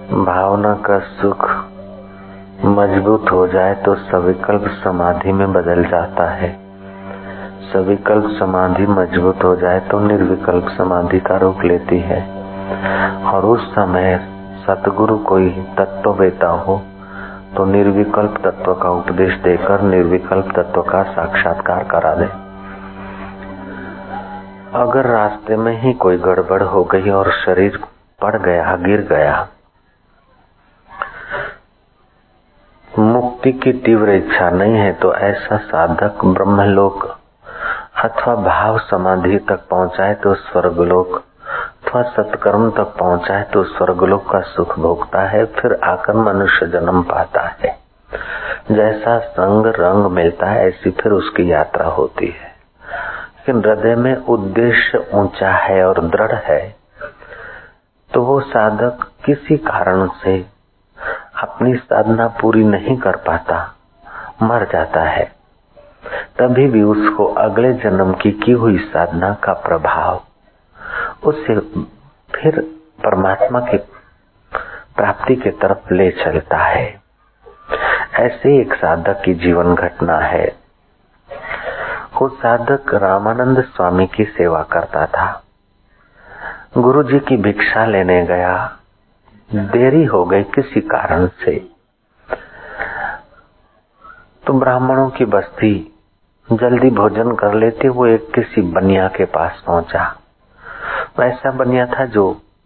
भावना का सुख मजबूत हो जाए तो सविकल्प समाधि में बदल जाता है। सविकल्प समाधि मजबूत हो जाए तो निर्विकल्प समाधि का रूप लेती है और उस समय सतगुरु कोई तत्ववेता हो तो निर्विकल्प तत्व का उपदेश देकर निर्विकल्प तत्व का साक्षात्कार करा दे। अगर रास्ते में ही कोई गड़बड़ हो गई और शरीर पड़ गया, गिर गया, मुक्ति की तीव्र इच्छा नहीं है तो ऐसा साधक ब्रह्मलोक अथवा भाव समाधि तक पहुंचाए तो स्वर्गलोक अथवा सत्कर्म तक पहुंचाए तो स्वर्गलोक का सुख भोगता है, फिर आकर मनुष्य जन्म पाता है। जैसा संग रंग मिलता है ऐसी फिर उसकी यात्रा होती है। लेकिन हृदय में उद्देश्य ऊंचा है और दृढ़ है तो वो साधक किसी कारण से अपनी साधना पूरी नहीं कर पाता, मर जाता है, तभी भी उसको अगले जन्म की हुई साधना का प्रभाव उससे फिर परमात्मा की प्राप्ति के तरफ ले चलता है। ऐसे एक साधक की जीवन घटना है। वो साधक रामानंद स्वामी की सेवा करता था। गुरु जी की भिक्षा लेने गया, देरी हो गई किसी कारण से, तो ब्राह्मणों की बस्ती जल्दी भोजन कर लेते। वो एक किसी बनिया के पास पहुंचा। ऐसा बनिया था जो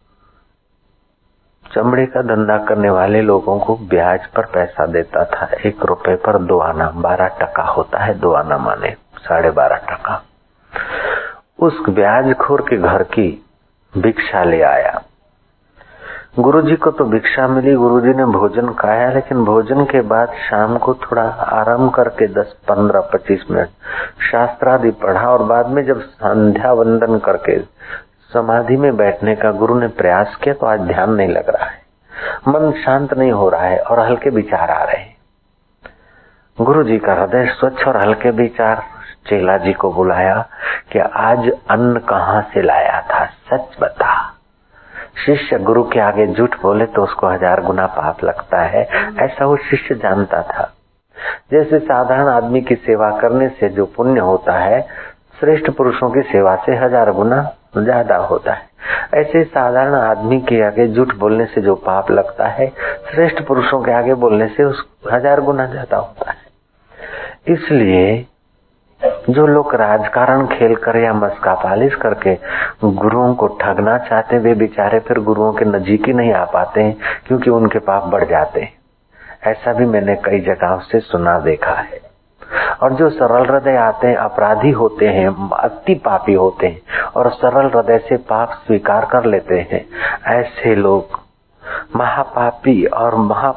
चमड़े का धंधा करने वाले लोगों को ब्याज पर पैसा देता था। 1 रुपए पर 2 आना, 12 टका होता है। 2 आना माने 12.5 टका। उस ब्याजखोर के घर की भिक्षा ले आया। गुरुजी को तो भिक्षा मिली, गुरुजी ने भोजन खाया, लेकिन भोजन के बाद शाम को थोड़ा आराम करके 10, 15, 25 मिनट शास्त्रादि पढ़ा और बाद में जब संध्या वंदन करके समाधि में बैठने का गुरु ने प्रयास किया तो आज ध्यान नहीं लग रहा है, मन शांत नहीं हो रहा है और हल्के विचार आ रहे हैं। गुरुजी का हृदय स्वच्छ और हल्के विचार। चेला जी को बुलाया कि आज अन्न कहाँ से लाया था, सच बता। शिष्य गुरु के आगे झूठ बोले तो उसको 1000 गुना पाप लगता है, ऐसा वो शिष्य जानता था। जैसे साधारण आदमी की सेवा करने से जो पुण्य होता है, श्रेष्ठ पुरुषों की सेवा से 1000 गुना ज्यादा होता है। ऐसे साधारण आदमी के आगे झूठ बोलने से जो पाप लगता है, श्रेष्ठ पुरुषों के आगे बोलने से उस 1000 गुना ज्यादा होता है। इसलिए जो लोग राजकारण खेल कर या मस्का पालिश करके गुरुओं को ठगना चाहते, वे बेचारे फिर गुरुओं के नजीक ही नहीं आ पाते हैं, क्योंकि उनके पाप बढ़ जाते हैं। ऐसा भी मैंने कई जगहों से सुना देखा है। और जो सरल हृदय आते हैं, अपराधी होते हैं, अति पापी होते हैं और सरल हृदय से पाप स्वीकार कर लेते हैं, ऐसे लोग महापापी और महा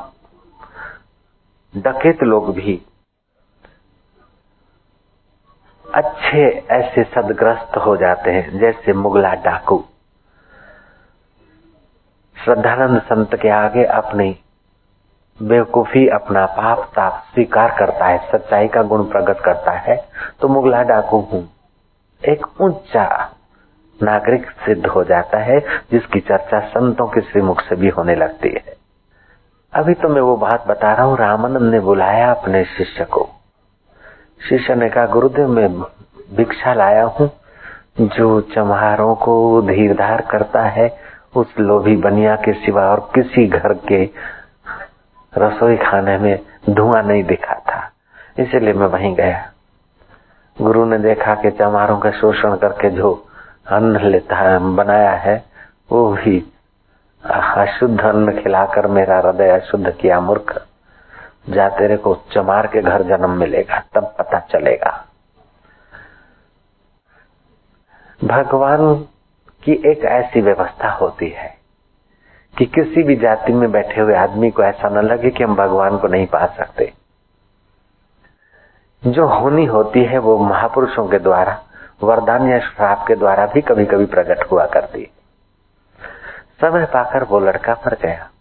डकैत लोग भी अच्छे ऐसे सदग्रस्त हो जाते हैं। जैसे मुगला डाकू श्रद्धानंद संत के आगे अपनी बेवकूफी, अपना पाप ताप स्वीकार करता है, सच्चाई का गुण प्रकट करता है, तो मुगला डाकू हूँ एक ऊंचा नागरिक सिद्ध हो जाता है, जिसकी चर्चा संतों के श्रीमुख से भी होने लगती है। अभी तो मैं वो बात बता रहा हूँ। रामानंद ने बुलाया अपने शिष्य को। शिष्य ने कहा, गुरुदेव मैं भिक्षा लाया हूँ, जो चम्हारों को धीरधार करता है उस लोभी बनिया के सिवा और किसी घर के रसोई खाने में धुआं नहीं दिखा था, इसलिए मैं वहीं गया। गुरु ने देखा कि चम्हारों का शोषण करके जो अन्न लेता है, बनाया है, वो भी अशुद्ध अन्न खिलाकर मेरा हृदय अशुद्ध किया। मूर्ख, जा तेरे को चमार के घर जन्म मिलेगा, तब पता चलेगा। भगवान की एक ऐसी व्यवस्था होती है कि किसी भी जाति में बैठे हुए आदमी को ऐसा न लगे कि हम भगवान को नहीं पा सकते। जो होनी होती है वो महापुरुषों के द्वारा वरदान या श्राप के द्वारा भी कभी कभी प्रकट हुआ करती है। समय पाकर वो लड़का मर गया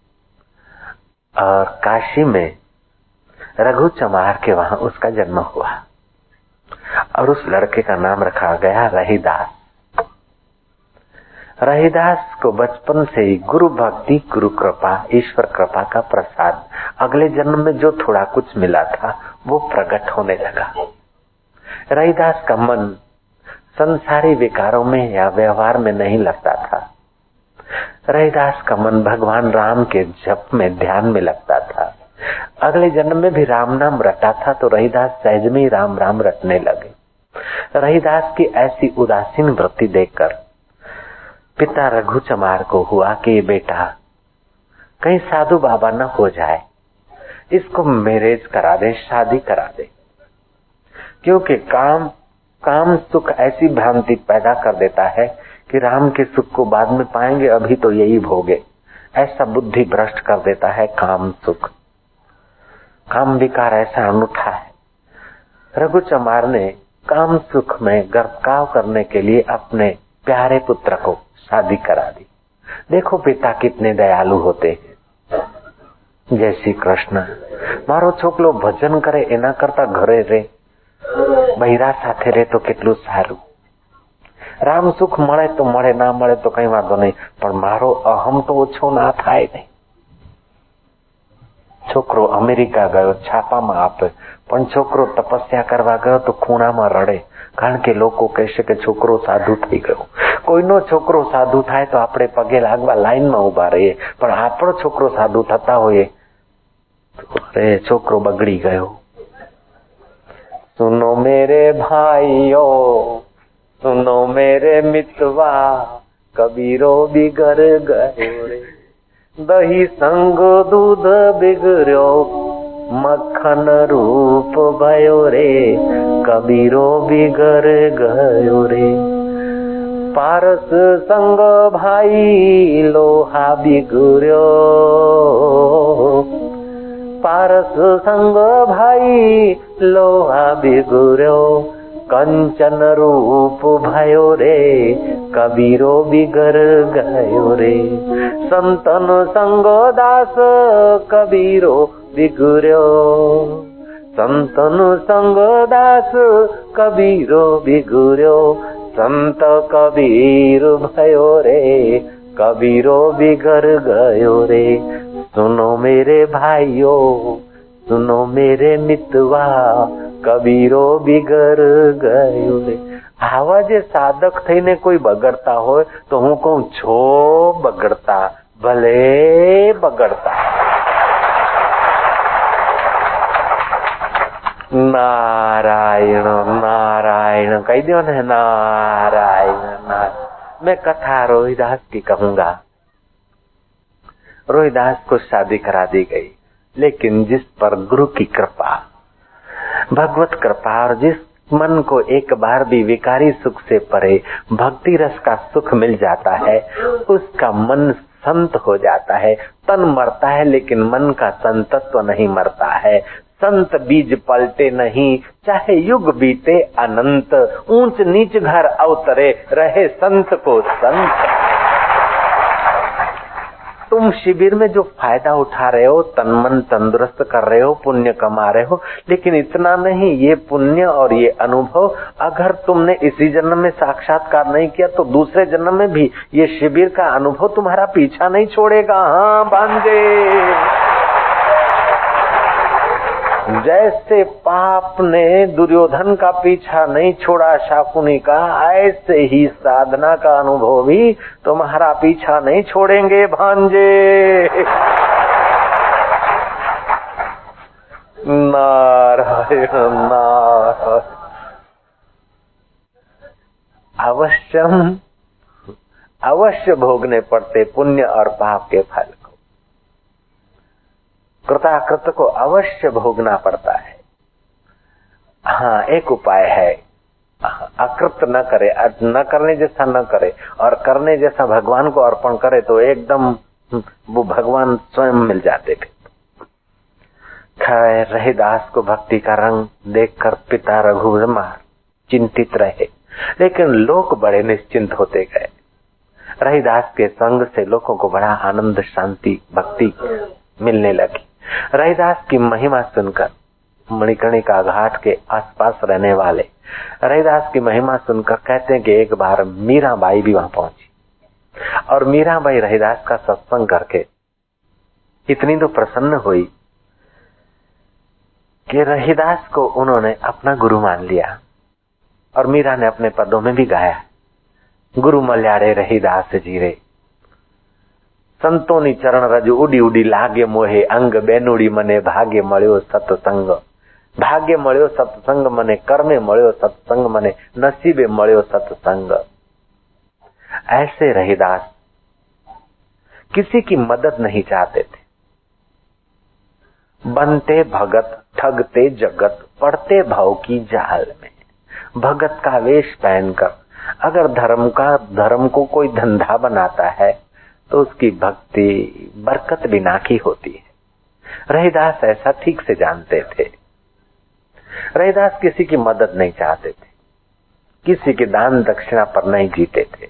और काशी में रघु चमार के वहां उसका जन्म हुआ और उस लड़के का नाम रखा गया रहीदास। रहीदास को बचपन से ही गुरु भक्ति, गुरु कृपा, ईश्वर कृपा का प्रसाद, अगले जन्म में जो थोड़ा कुछ मिला था वो प्रकट होने लगा। रहीदास का मन संसारी विकारों में या व्यवहार में नहीं लगता था। रहीदास का मन भगवान राम के जप में, ध्यान में लगता था। अगले जन्म में भी राम नाम रटा था तो रहीदास सहज में ही राम राम रटने लगे। रहीदास की ऐसी उदासीन वृत्ति देखकर पिता रघु चमार को हुआ कि बेटा कहीं साधु बाबा न हो जाए, इसको मैरिज करा दे, शादी करा दे, क्योंकि काम सुख ऐसी भ्रांति पैदा कर देता है कि राम के सुख को बाद में पाएंगे, अभी तो यही भोगे, ऐसा बुद्धि भ्रष्ट कर देता है काम सुख। काम विकार ऐसा अनूठा है। रघु चमार ने काम सुख में गर्भकाव करने के लिए अपने प्यारे पुत्र को शादी करा दी। देखो पिता कितने दयालु होते हैं। जय श्री कृष्ण। मारो छोकलो भजन करे एना करता घरे रे, बहिरा साथे रे तो કેટલું સારું। राम सुख મળે તો મળે, ના મળે તો કઈ વાંધો નહીં, પણ મારો અહમ તો ઓછો ના થાય નહીં। છોકરો અમેરિકા ગયો, છાપામાં આપે, પણ છોકરો તપસ્યા કરવા ગયો તો ખૂણામાં રડે, કારણ કે લોકો કહેશે કે છોકરો સાધુ થઈ ગયો। કોઈનો છોકરો સાધુ થાય તો આપણે પગે લાગવા લાઈનમાં ઉભા રહીએ, પણ આપણો છોકરો સાધુ થતા હોઈએ તો અરે છોકરો બગડી ગયો। सुनो मेरे भाइयों, सुनो मेरे मितवा, कबीरो बिगड़ गयो रे, दही संग दूध बिगड़ो, मक्खन रूप भयो रे, कबीरो बिगड़ गयो रे। पारस संग भाई लोहा बिगड़ो, पारस संग भाई लोहा बिगड़ो, कंचन रूप भयो रे, कबीरो बिगड़ गयो रे। संतन संग दास कबीरो बिगड़ो, संतन संग दास कबीरो बिगड़ो, संत कबीर भयो रे, कबीरो बिगड़ गयो रे। सुनो मेरे भाइयों, सुनो मेरे मितवा, कबीरो बिगड़ गयो रे। आवा जे साधक थईने कोई बगड़ता होय तो हूँ कहूं छो बगड़ता, भले बगड़ता। नारायण नारायण कही दियो ने, नारायण नारायण। मैं कथा रोहिदास की कहूंगा। रोहिदास को शादी करा दी गई, लेकिन जिस पर गुरु की कृपा, भगवत कृपा, और जिस मन को एक बार भी विकारी सुख से परे भक्ति रस का सुख मिल जाता है, उसका मन संत हो जाता है। तन मरता है लेकिन मन का संतत्व नहीं मरता है। संत बीज पलटे नहीं, चाहे युग बीते अनंत, ऊंच नीच घर अवतरे, रहे संत को संत। तुम शिविर में जो फायदा उठा रहे हो, तन मन तंदुरुस्त कर रहे हो, पुण्य कमा रहे हो, लेकिन इतना नहीं, ये पुण्य और ये अनुभव अगर तुमने इसी जन्म में साक्षात्कार नहीं किया तो दूसरे जन्म में भी ये शिविर का अनुभव तुम्हारा पीछा नहीं छोड़ेगा। हाँ भांजे, जैसे पाप ने दुर्योधन का पीछा नहीं छोड़ा शाकुनी का, ऐसे ही साधना का अनुभव भी तुम्हारा पीछा नहीं छोड़ेंगे भांजे। नारायण नारायण। अवश्य भोगने पड़ते पुण्य और पाप के फल। कृताकृत को अवश्य भोगना पड़ता है। हाँ, एक उपाय है, अकृत न करे, न करने जैसा न करे और करने जैसा भगवान को अर्पण करे तो एकदम वो भगवान स्वयं मिल जाते थे। खैर, रहीदास को भक्ति का रंग देखकर पिता रघुचमार चिंतित रहे, लेकिन लोग बड़े निश्चिंत होते गए। रहीदास के संग से लोगों को बड़ा आनंद, शांति, भक्ति मिलने लगी। रहीदास की महिमा सुनकर मणिकर्णिका घाट के आसपास रहने वाले रहीदास की महिमा सुनकर कहते हैं कि एक बार मीराबाई भी वहां पहुंची। और मीराबाई रहीदास का सत्संग करके इतनी तो प्रसन्न हुई कि रहीदास को उन्होंने अपना गुरु मान लिया। और मीरा ने अपने पदों में भी गाया, गुरु मल्याड़े रहीदास जीरे, संतोनी चरण रज उडी उडी लागे मोहे अंग, बेनुड़ी मने भाग्य मळ्यो सत्संग, भाग्य मळ्यो सत्संग मने, कर्मे मळ्यो सत्संग मने, नसीबे मळ्यो सत्संग। ऐसे रहीदास किसी की मदद नहीं चाहते थे। बनते भगत ठगते जगत, पड़ते भाव की जाल में। भगत का वेश पहनकर अगर धर्म को कोई धंधा बनाता है तो उसकी भक्ति बरकत बिना की होती है। रहीदास ऐसा ठीक से जानते थे। रहीदास किसी की मदद नहीं चाहते थे, किसी के दान दक्षिणा पर नहीं जीते थे।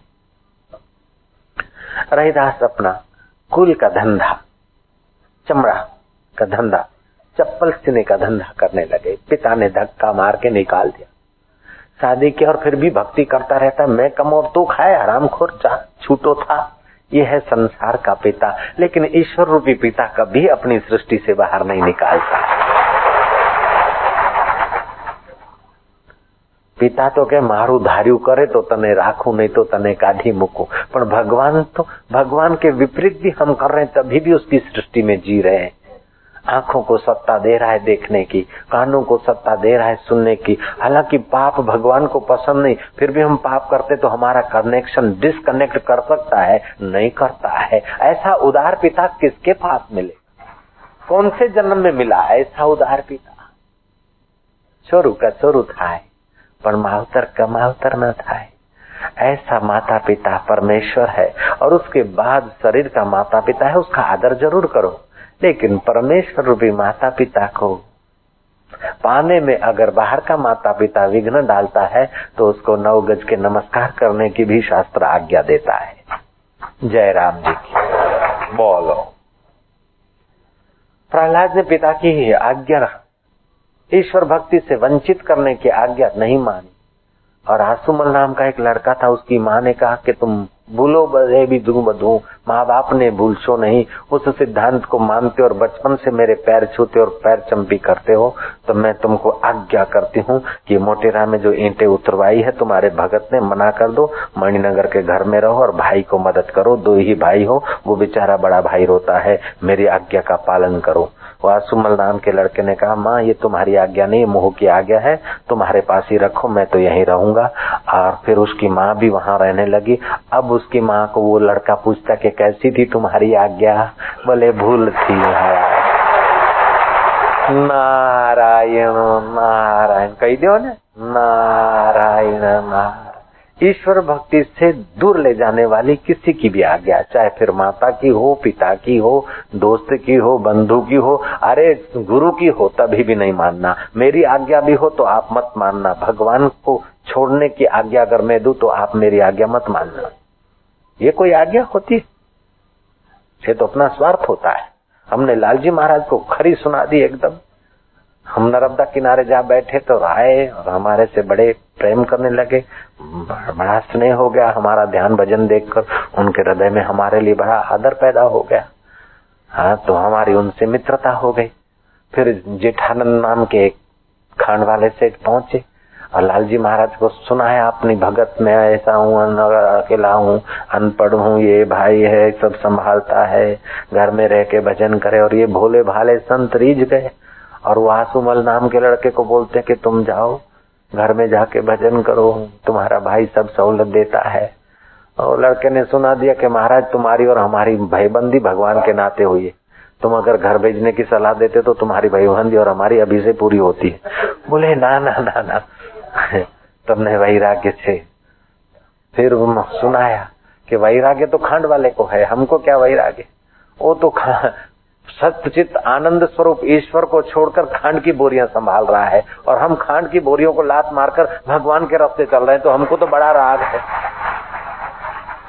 रहीदास अपना कुल का धंधा, चमड़ा का धंधा, चप्पल सीने का धंधा करने लगे। पिता ने धक्का मार के निकाल दिया। शादी की और फिर भी भक्ति करता रहता, मैं कम और तू खाए, हरामखोर छूटो था। ये है संसार का पिता, लेकिन ईश्वर रूपी पिता कभी अपनी सृष्टि से बाहर नहीं निकालता। पिता तो के मारू धार्यु करे तो तने राखू, नहीं तो तने काढ़ी मुकू। पर भगवान के विपरीत भी हम कर रहे हैं, तभी भी उसकी सृष्टि में जी रहे हैं। आंखों को सत्ता दे रहा है देखने की, कानों को सत्ता दे रहा है सुनने की। हालांकि पाप भगवान को पसंद नहीं, फिर भी हम पाप करते तो हमारा कनेक्शन डिस्कनेक्ट कर सकता है, नहीं करता है। ऐसा उदार पिता किसके पास मिले, कौन से जन्म में मिला ऐसा उदार पिता? छोरू का छोरू था पर मावतर का मावतर न था। ऐसा माता पिता परमेश्वर है, और उसके बाद शरीर का माता पिता है, उसका आदर जरूर करो। लेकिन परमेश्वर रूपी माता पिता को पाने में अगर बाहर का माता पिता विघ्न डालता है तो उसको 9 गज के नमस्कार करने की भी शास्त्र आज्ञा देता है। जय राम जी की बोलो। प्रहलाद ने पिता की आज्ञा, ईश्वर भक्ति से वंचित करने की आज्ञा नहीं मानी। और आसुमल नाम का एक लड़का था, उसकी माँ ने कहा कि तुम भूलो बधे भी दूं बधू, माँ बाप ने भूलशो नहीं। उस सिद्धांत को मानते और बचपन से मेरे पैर छूते और पैर चंपी करते हो, तो मैं तुमको आज्ञा करती हूँ कि मोटेरा में जो ईंटें उतरवाई है तुम्हारे भगत ने, मना कर दो, मणिनगर के घर में रहो और भाई को मदद करो। 2 ही भाई हो, वो बेचारा बड़ा भाई रोता है, मेरी आज्ञा का पालन करो। वासुमल नाम के लड़के ने कहा, माँ ये तुम्हारी आज्ञा नहीं, मोह की आज्ञा है, तुम्हारे पास ही रखो, मैं तो यहीं रहूंगा। और फिर उसकी माँ भी वहां रहने लगी। अब उसकी माँ को वो लड़का पूछता कि कैसी थी तुम्हारी आज्ञा? बोले भूल थी। नारायण नारायण कही दो ना, नारायण नारायण। ईश्वर भक्ति से दूर ले जाने वाली किसी की भी आज्ञा, चाहे फिर माता की हो, पिता की हो, दोस्त की हो, बंधु की हो, अरे गुरु की हो, तभी भी नहीं मानना। मेरी आज्ञा भी हो तो आप मत मानना। भगवान को छोड़ने की आज्ञा अगर मैं दूं तो आप मेरी आज्ञा मत मानना। ये कोई आज्ञा होती? ये तो अपना स्वार्थ होता है। हमने लालजी महाराज को खरी सुना दी एकदम। हम नर्मदा किनारे जा बैठे तो आए और हमारे से बड़े प्रेम करने लगे, बड़ा स्नेह हो गया। हमारा ध्यान भजन देखकर उनके हृदय में हमारे लिए बड़ा आदर पैदा हो गया। हाँ, तो हमारी उनसे मित्रता हो गई। फिर जेठानंद नाम के एक खांड वाले सेठ पहुंचे और लालजी महाराज को सुनाया अपनी भगत में ऐसा हूँ, अकेला हूँ, अनपढ़ हूँ, ये भाई है सब संभालता है, घर में रह के भजन करे। और ये भोले भाले संत रीझ गए और वासुमल नाम के लड़के को बोलते कि तुम जाओ घर में जाके भजन करो, तुम्हारा भाई सब सहूलत देता है। और लड़के ने सुना दिया कि महाराज तुम्हारी और हमारी भाईबंदी भगवान के नाते हुई है, तुम अगर घर भेजने की सलाह देते तो तुम्हारी भाईबंदी और हमारी अभी से पूरी होती है। बोले ना ना ना ना तुमने वैराग्य से फिर सुनाया कि वैराग्य तो खांड वाले को है, हमको क्या वैराग्य? वो तो सत्यचित आनंद स्वरूप ईश्वर को छोड़कर खांड की बोरियां संभाल रहा है और हम खांड की बोरियों को लात मारकर भगवान के रास्ते चल रहे हैं, तो हमको तो बड़ा राग है।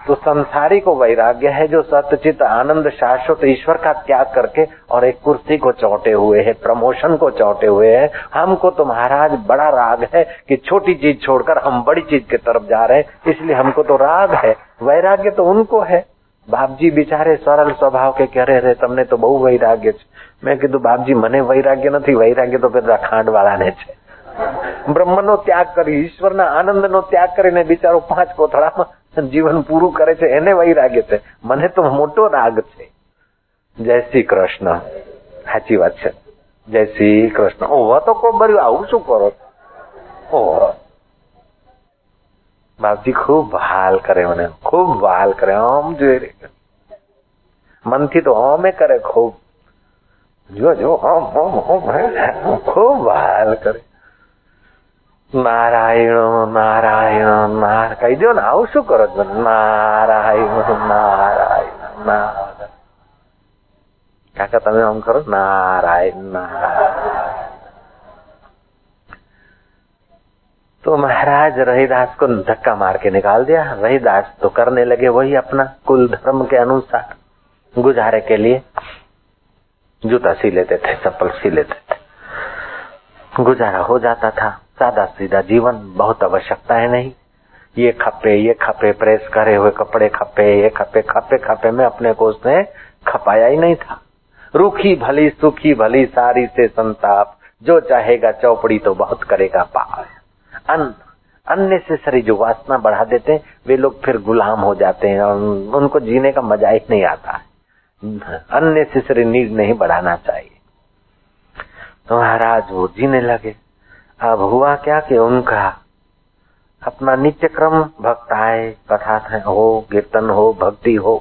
तो संसारी को वैराग्य है जो सतचित आनंद शाश्वत ईश्वर का त्याग करके और एक कुर्सी को चौंटे हुए है, प्रमोशन को चौंटे हुए है। हमको तो महाराज बड़ा राग है कि छोटी चीज छोड़कर हम बड़ी चीज की तरफ जा रहे हैं, इसलिए हमको तो राग है। वैराग्य तो उनको है। बापजी बिचारे सरल स्वभाव के कह रहे तमने तो बहु वैराग्य છે। मैं कीधु बापजी मने वैराग्य નથી, वैराग्य तो पेला खांड वाला ने છે। બ્રહ્મનો ત્યાગ કરી, ઈશ્વરના આનંદનો ત્યાગ કરીને બિચારો 5 કોથળામાં જીવન પૂરું કરે છે, એને વૈરાગ્ય છે। મને તો મોટો રાગ છે। જય શ્રી કૃષ્ણ। સાચી વાત છે। જય શ્રી કૃષ્ણ। ઓહો તો કો બર્યું, આવું શું કરો? ઓહો બાપજી ખૂબ વહાલ કરે, મને ખૂબ વહાલ કરે। આમ જોઈ મનથી તો આમે કરે ખૂબ, જો જો આમ આમ આમ ખૂબ વહાલ કરે। નારાયણ નારાયણ નારાયણ કહી દો ને, આવું શું કરો છો? નારાયણ નારાયણ નારાયણ। કાકા તમે આમ કરો, નારાયણ નારાયણ। तो महाराज रहीदास को धक्का मार के निकाल दिया। रहीदास तो करने लगे वही अपना कुल धर्म के अनुसार, गुजारे के लिए जूता सी लेते थे, चप्पल सी लेते थे, गुजारा हो जाता था। सादा सीधा जीवन, बहुत आवश्यकताएं नहीं। ये खपे प्रेस करे हुए कपड़े खपे, ये खपे खपे खपे में अपने को उसने खपाया ही नहीं था। रूखी भली सुखी भली सारी से संताप, जो चाहेगा चौपड़ी तो बहुत करेगा पाप। अननेसेसरी जो वासना बढ़ा देते हैं वे लोग फिर गुलाम हो जाते हैं और उनको जीने का मजा ही नहीं आता है। अननेसेसरी नीड नहीं बढ़ाना चाहिए। तो महाराज वो जीने लगे। अब हुआ क्या कि उनका अपना नित्य क्रम, भक्त आए, कथा हो, कीर्तन हो, भक्ति हो,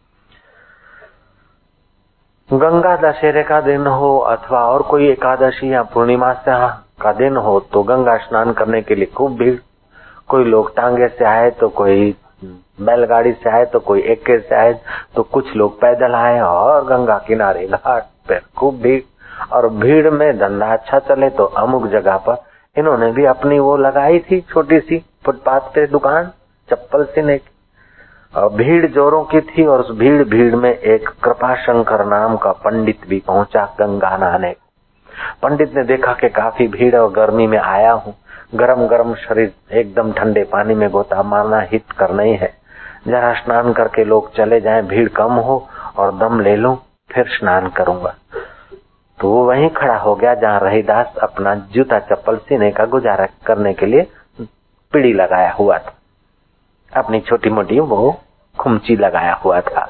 गंगा दशहरे का दिन हो अथवा और कोई एकादशी या पूर्णिमा का दिन हो तो गंगा स्नान करने के लिए खूब भीड़। कोई लोग टांगे से आए तो कोई बैलगाड़ी से आए तो कोई एक्के से आए तो कुछ लोग पैदल आए और गंगा किनारे घाट पर खूब भीड़। और भीड़ में धंधा अच्छा चले तो अमुक जगह पर इन्होंने भी अपनी वो लगाई थी छोटी सी फुटपाथ पे दुकान चप्पल सीने की। और भीड़ जोरों की थी और उस भीड़ में एक कृपाशंकर नाम का पंडित भी पहुंचा गंगा नहाने। पंडित ने देखा कि काफी भीड़ और गर्मी में आया हूँ, गरम गरम शरीर एकदम ठंडे पानी में गोता मारना हित करना ही है, जरा स्नान करके लोग चले जाएं, भीड़ कम हो और दम ले लूं, फिर स्नान करूंगा। तो वो वहीं खड़ा हो गया जहाँ रहीदास अपना जूता चप्पल सीने का गुजारा करने के लिए पीढ़ी लगाया हुआ था, अपनी छोटी मोटी वो खुमची लगाया हुआ था।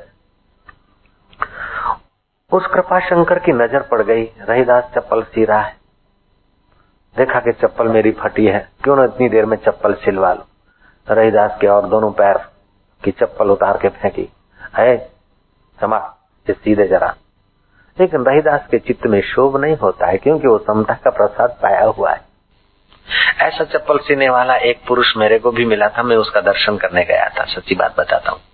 उस कृपाशंकर की नजर पड़ गई, रहीदास चप्पल सी रहा है। देखा कि चप्पल मेरी फटी है, क्यों न इतनी देर में चप्पल सिलवा लो। रहीदास के और दोनों पैर की चप्पल उतार के फेंकी। है क्षमा सीधे जरा। लेकिन रहीदास के चित्त में शोभ नहीं होता है, क्योंकि वो समता का प्रसाद पाया हुआ है। ऐसा चप्पल सीने वाला एक पुरुष मेरे को भी मिला था, मैं उसका दर्शन करने गया था। सच्ची बात बताता हूँ,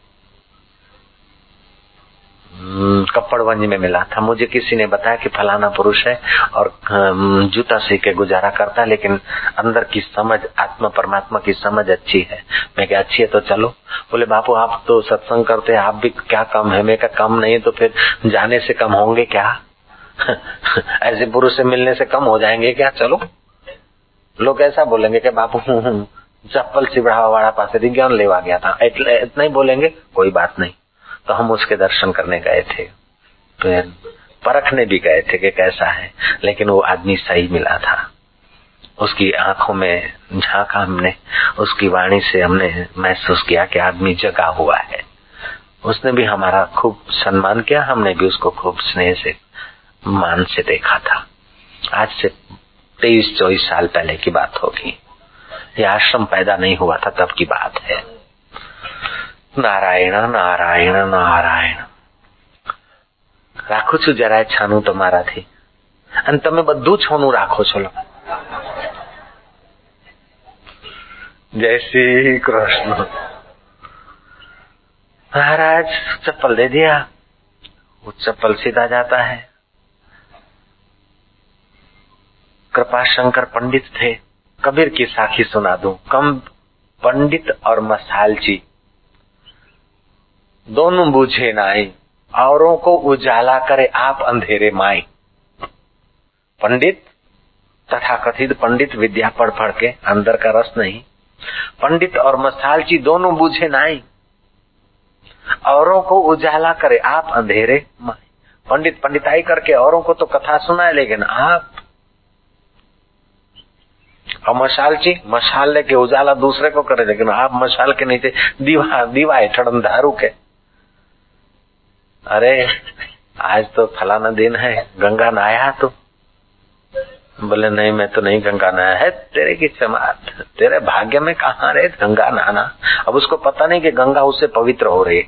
कप्पड़वंज में मिला था। मुझे किसी ने बताया कि फलाना पुरुष है और जूता सी के गुजारा करता है, लेकिन अंदर की समझ, आत्मा परमात्मा की समझ अच्छी है। मैं क्या अच्छी है तो चलो। बोले बापू आप तो सत्संग करते हैं, आप भी क्या कम है? मैं क्या कम नहीं तो फिर जाने से कम होंगे क्या? ऐसे पुरुष से मिलने से कम हो जाएंगे क्या? चलो। लोग ऐसा बोलेंगे कि बापू चप्पल सिबड़ावा वाला पास ज्ञान लेवा गया था, इतना ही बोलेंगे, कोई बात नहीं। तो हम उसके दर्शन करने गए थे, फिर परखने भी गए थे कि कैसा है, लेकिन वो आदमी सही मिला था। उसकी आंखों में झांका हमने, उसकी वाणी से हमने महसूस किया कि आदमी जगा हुआ है। उसने भी हमारा खूब सम्मान किया, हमने भी उसको खूब स्नेह से मान से देखा था। आज से 23-24 साल पहले की बात होगी, ये आश्रम पैदा नहीं हुआ था तब की बात है। नारायण नारायण नारायण। રાખું છું જરાય છાનું તમારાથી અને તમે બધું છોનું રાખો છો। जय श्री कृष्ण। महाराज चप्पल दे दिया, वो चप्पल सीधा जाता है। कृपाशंकर पंडित थे। कबीर की साखी सुना दूं। कम पंडित और मसालची, दोनों बूझे नाई, औरों को उजाला करे आप अंधेरे माई। पंडित, तथाकथित पंडित विद्या पढ़ पढ़ के अंदर का रस नहीं, पंडित और मसालची दोनों बूझे नाई, औरों को उजाला करे आप अंधेरे माई। पंडित पंडिताई करके औरों को तो कथा सुनाए, लेकिन आप और मशालची मशाल लेके उजाला दूसरे को करे, लेकिन आप मशाल के नीचे दीवा हेठड़ अंधारू के। अरे आज तो फलाना दिन है, गंगा नहाया तो? बोले नहीं, मैं तो नहीं गंगा नहाया। है तेरे की चमात, तेरे भाग्य में कहाँ रहे गंगा नहाना। अब उसको पता नहीं कि गंगा उससे पवित्र हो रही है।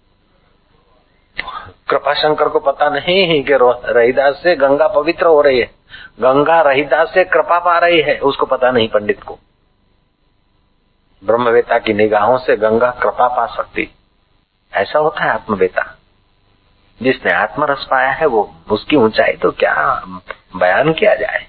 कृपा शंकर को पता नहीं कि रहीदास से गंगा पवित्र हो रही है, गंगा रहीदास से कृपा पा रही है, उसको पता नहीं पंडित को। ब्रह्मवेता की निगाहों से गंगा कृपा पा सकती, ऐसा होता है आत्मवेता। जिसने आत्मरस पाया है वो, उसकी ऊंचाई तो क्या बयान किया जाए।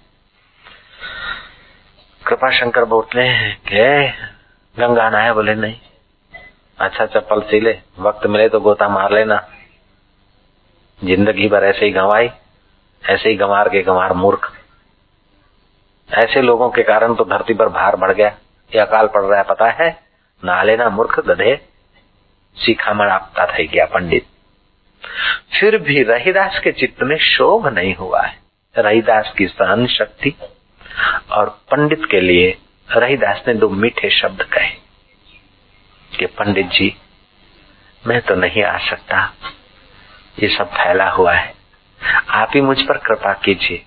कृपा शंकर बोलते हैं कि गंगा नहाया? बोले नहीं। अच्छा चप्पल सी ले, वक्त मिले तो गोता मार लेना। जिंदगी भर ऐसे ही गंवाई, ऐसे ही गंवार के गंवार मूर्ख। ऐसे लोगों के कारण तो धरती पर भार बढ़ गया, ये अकाल पड़ रहा है, पता है? नहा लेना मूर्ख गधे, शिखामण आपता थई गया पंडित। फिर भी रहीदास के चित्त में शोभ नहीं हुआ है। रहीदास की सहन शक्ति और पंडित के लिए रहीदास ने दो मीठे शब्द कहे कि पंडित जी मैं तो नहीं आ सकता, ये सब फैला हुआ है, आप ही मुझ पर कृपा कीजिए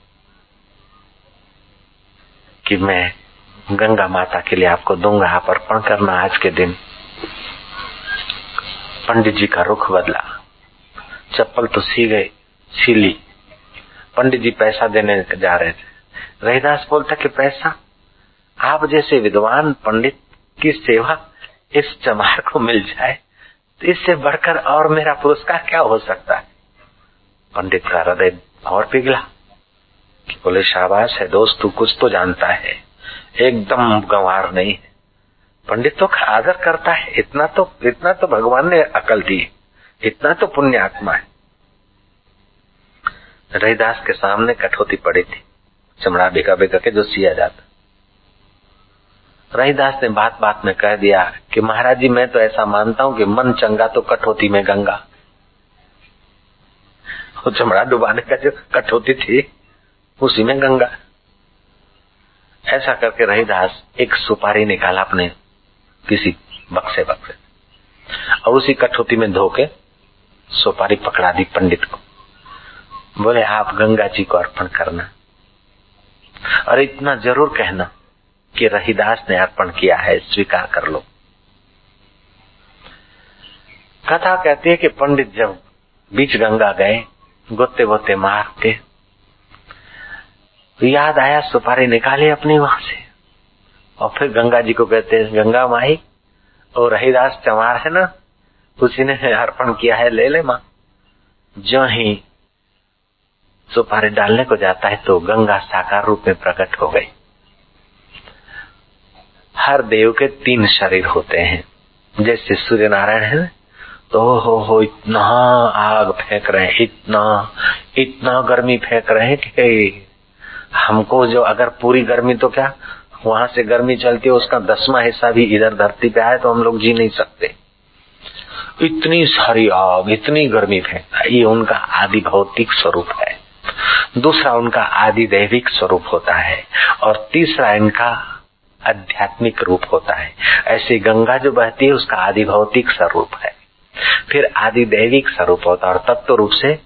कि मैं गंगा माता के लिए आपको दूंगा, आप अर्पण करना आज के दिन। पंडित जी का रुख बदला, चप्पल तो सी ली। पंडित जी पैसा देने जा रहे थे। रहीदास बोलता कि पैसा? आप जैसे विद्वान पंडित की सेवा इस चमार को मिल जाए तो इससे बढ़कर और मेरा पुरस्कार क्या हो सकता है। पंडित का हृदय और पिघला कि बोले शाबाश है दोस्त, तू कुछ तो जानता है, एकदम गंवार नहीं है। पंडित तो आदर करता है, इतना तो भगवान ने अकल दी, इतना तो पुण्य आत्मा है। रहीदास के सामने कठौती पड़ी थी, चमड़ा भिगा भिगा के जो सिया जाता। रहीदास ने बात बात में कह दिया कि महाराज जी मैं तो ऐसा मानता हूँ कि मन चंगा तो कठौती में गंगा। वो चमड़ा डुबाने का जो कठौती थी उसी में गंगा। ऐसा करके रहीदास एक सुपारी निकाला अपने किसी बक्से और उसी कठौती में धो के सुपारी पकड़ा दी पंडित को। बोले आप गंगा जी को अर्पण करना और इतना जरूर कहना कि रहीदास ने अर्पण किया है, स्वीकार कर लो। कथा कहती है कि पंडित जब बीच गंगा गए, गोते गोते मार के याद आया, सुपारी निकाली अपनी वहां से और फिर गंगा जी को कहते हैं गंगा माई और रहीदास चमार है ना, उसी ने अर्पण किया है, ले ले मां। जो ही सुपारी डालने को जाता है तो गंगा साकार रूप में प्रकट हो गई। हर देव के 3 शरीर होते हैं, जैसे सूर्य नारायण है तो हो इतना आग फेंक रहे हैं, इतना गर्मी फेंक रहे हैं कि हमको जो अगर पूरी गर्मी तो क्या वहां से गर्मी चलती है उसका 10वां हिस्सा भी इधर धरती पे आए तो हम लोग जी नहीं सकते। इतनी सारी आग, इतनी गर्मी फेंकता है। ये उनका आदि भौतिक स्वरूप है। दूसरा उनका आदि दैविक स्वरूप होता है और तीसरा इनका आध्यात्मिक रूप होता है। ऐसे गंगा जो बहती है उसका आदि भौतिक स्वरूप है, फिर आदि दैविक स्वरूप होता है और तत्व रूप से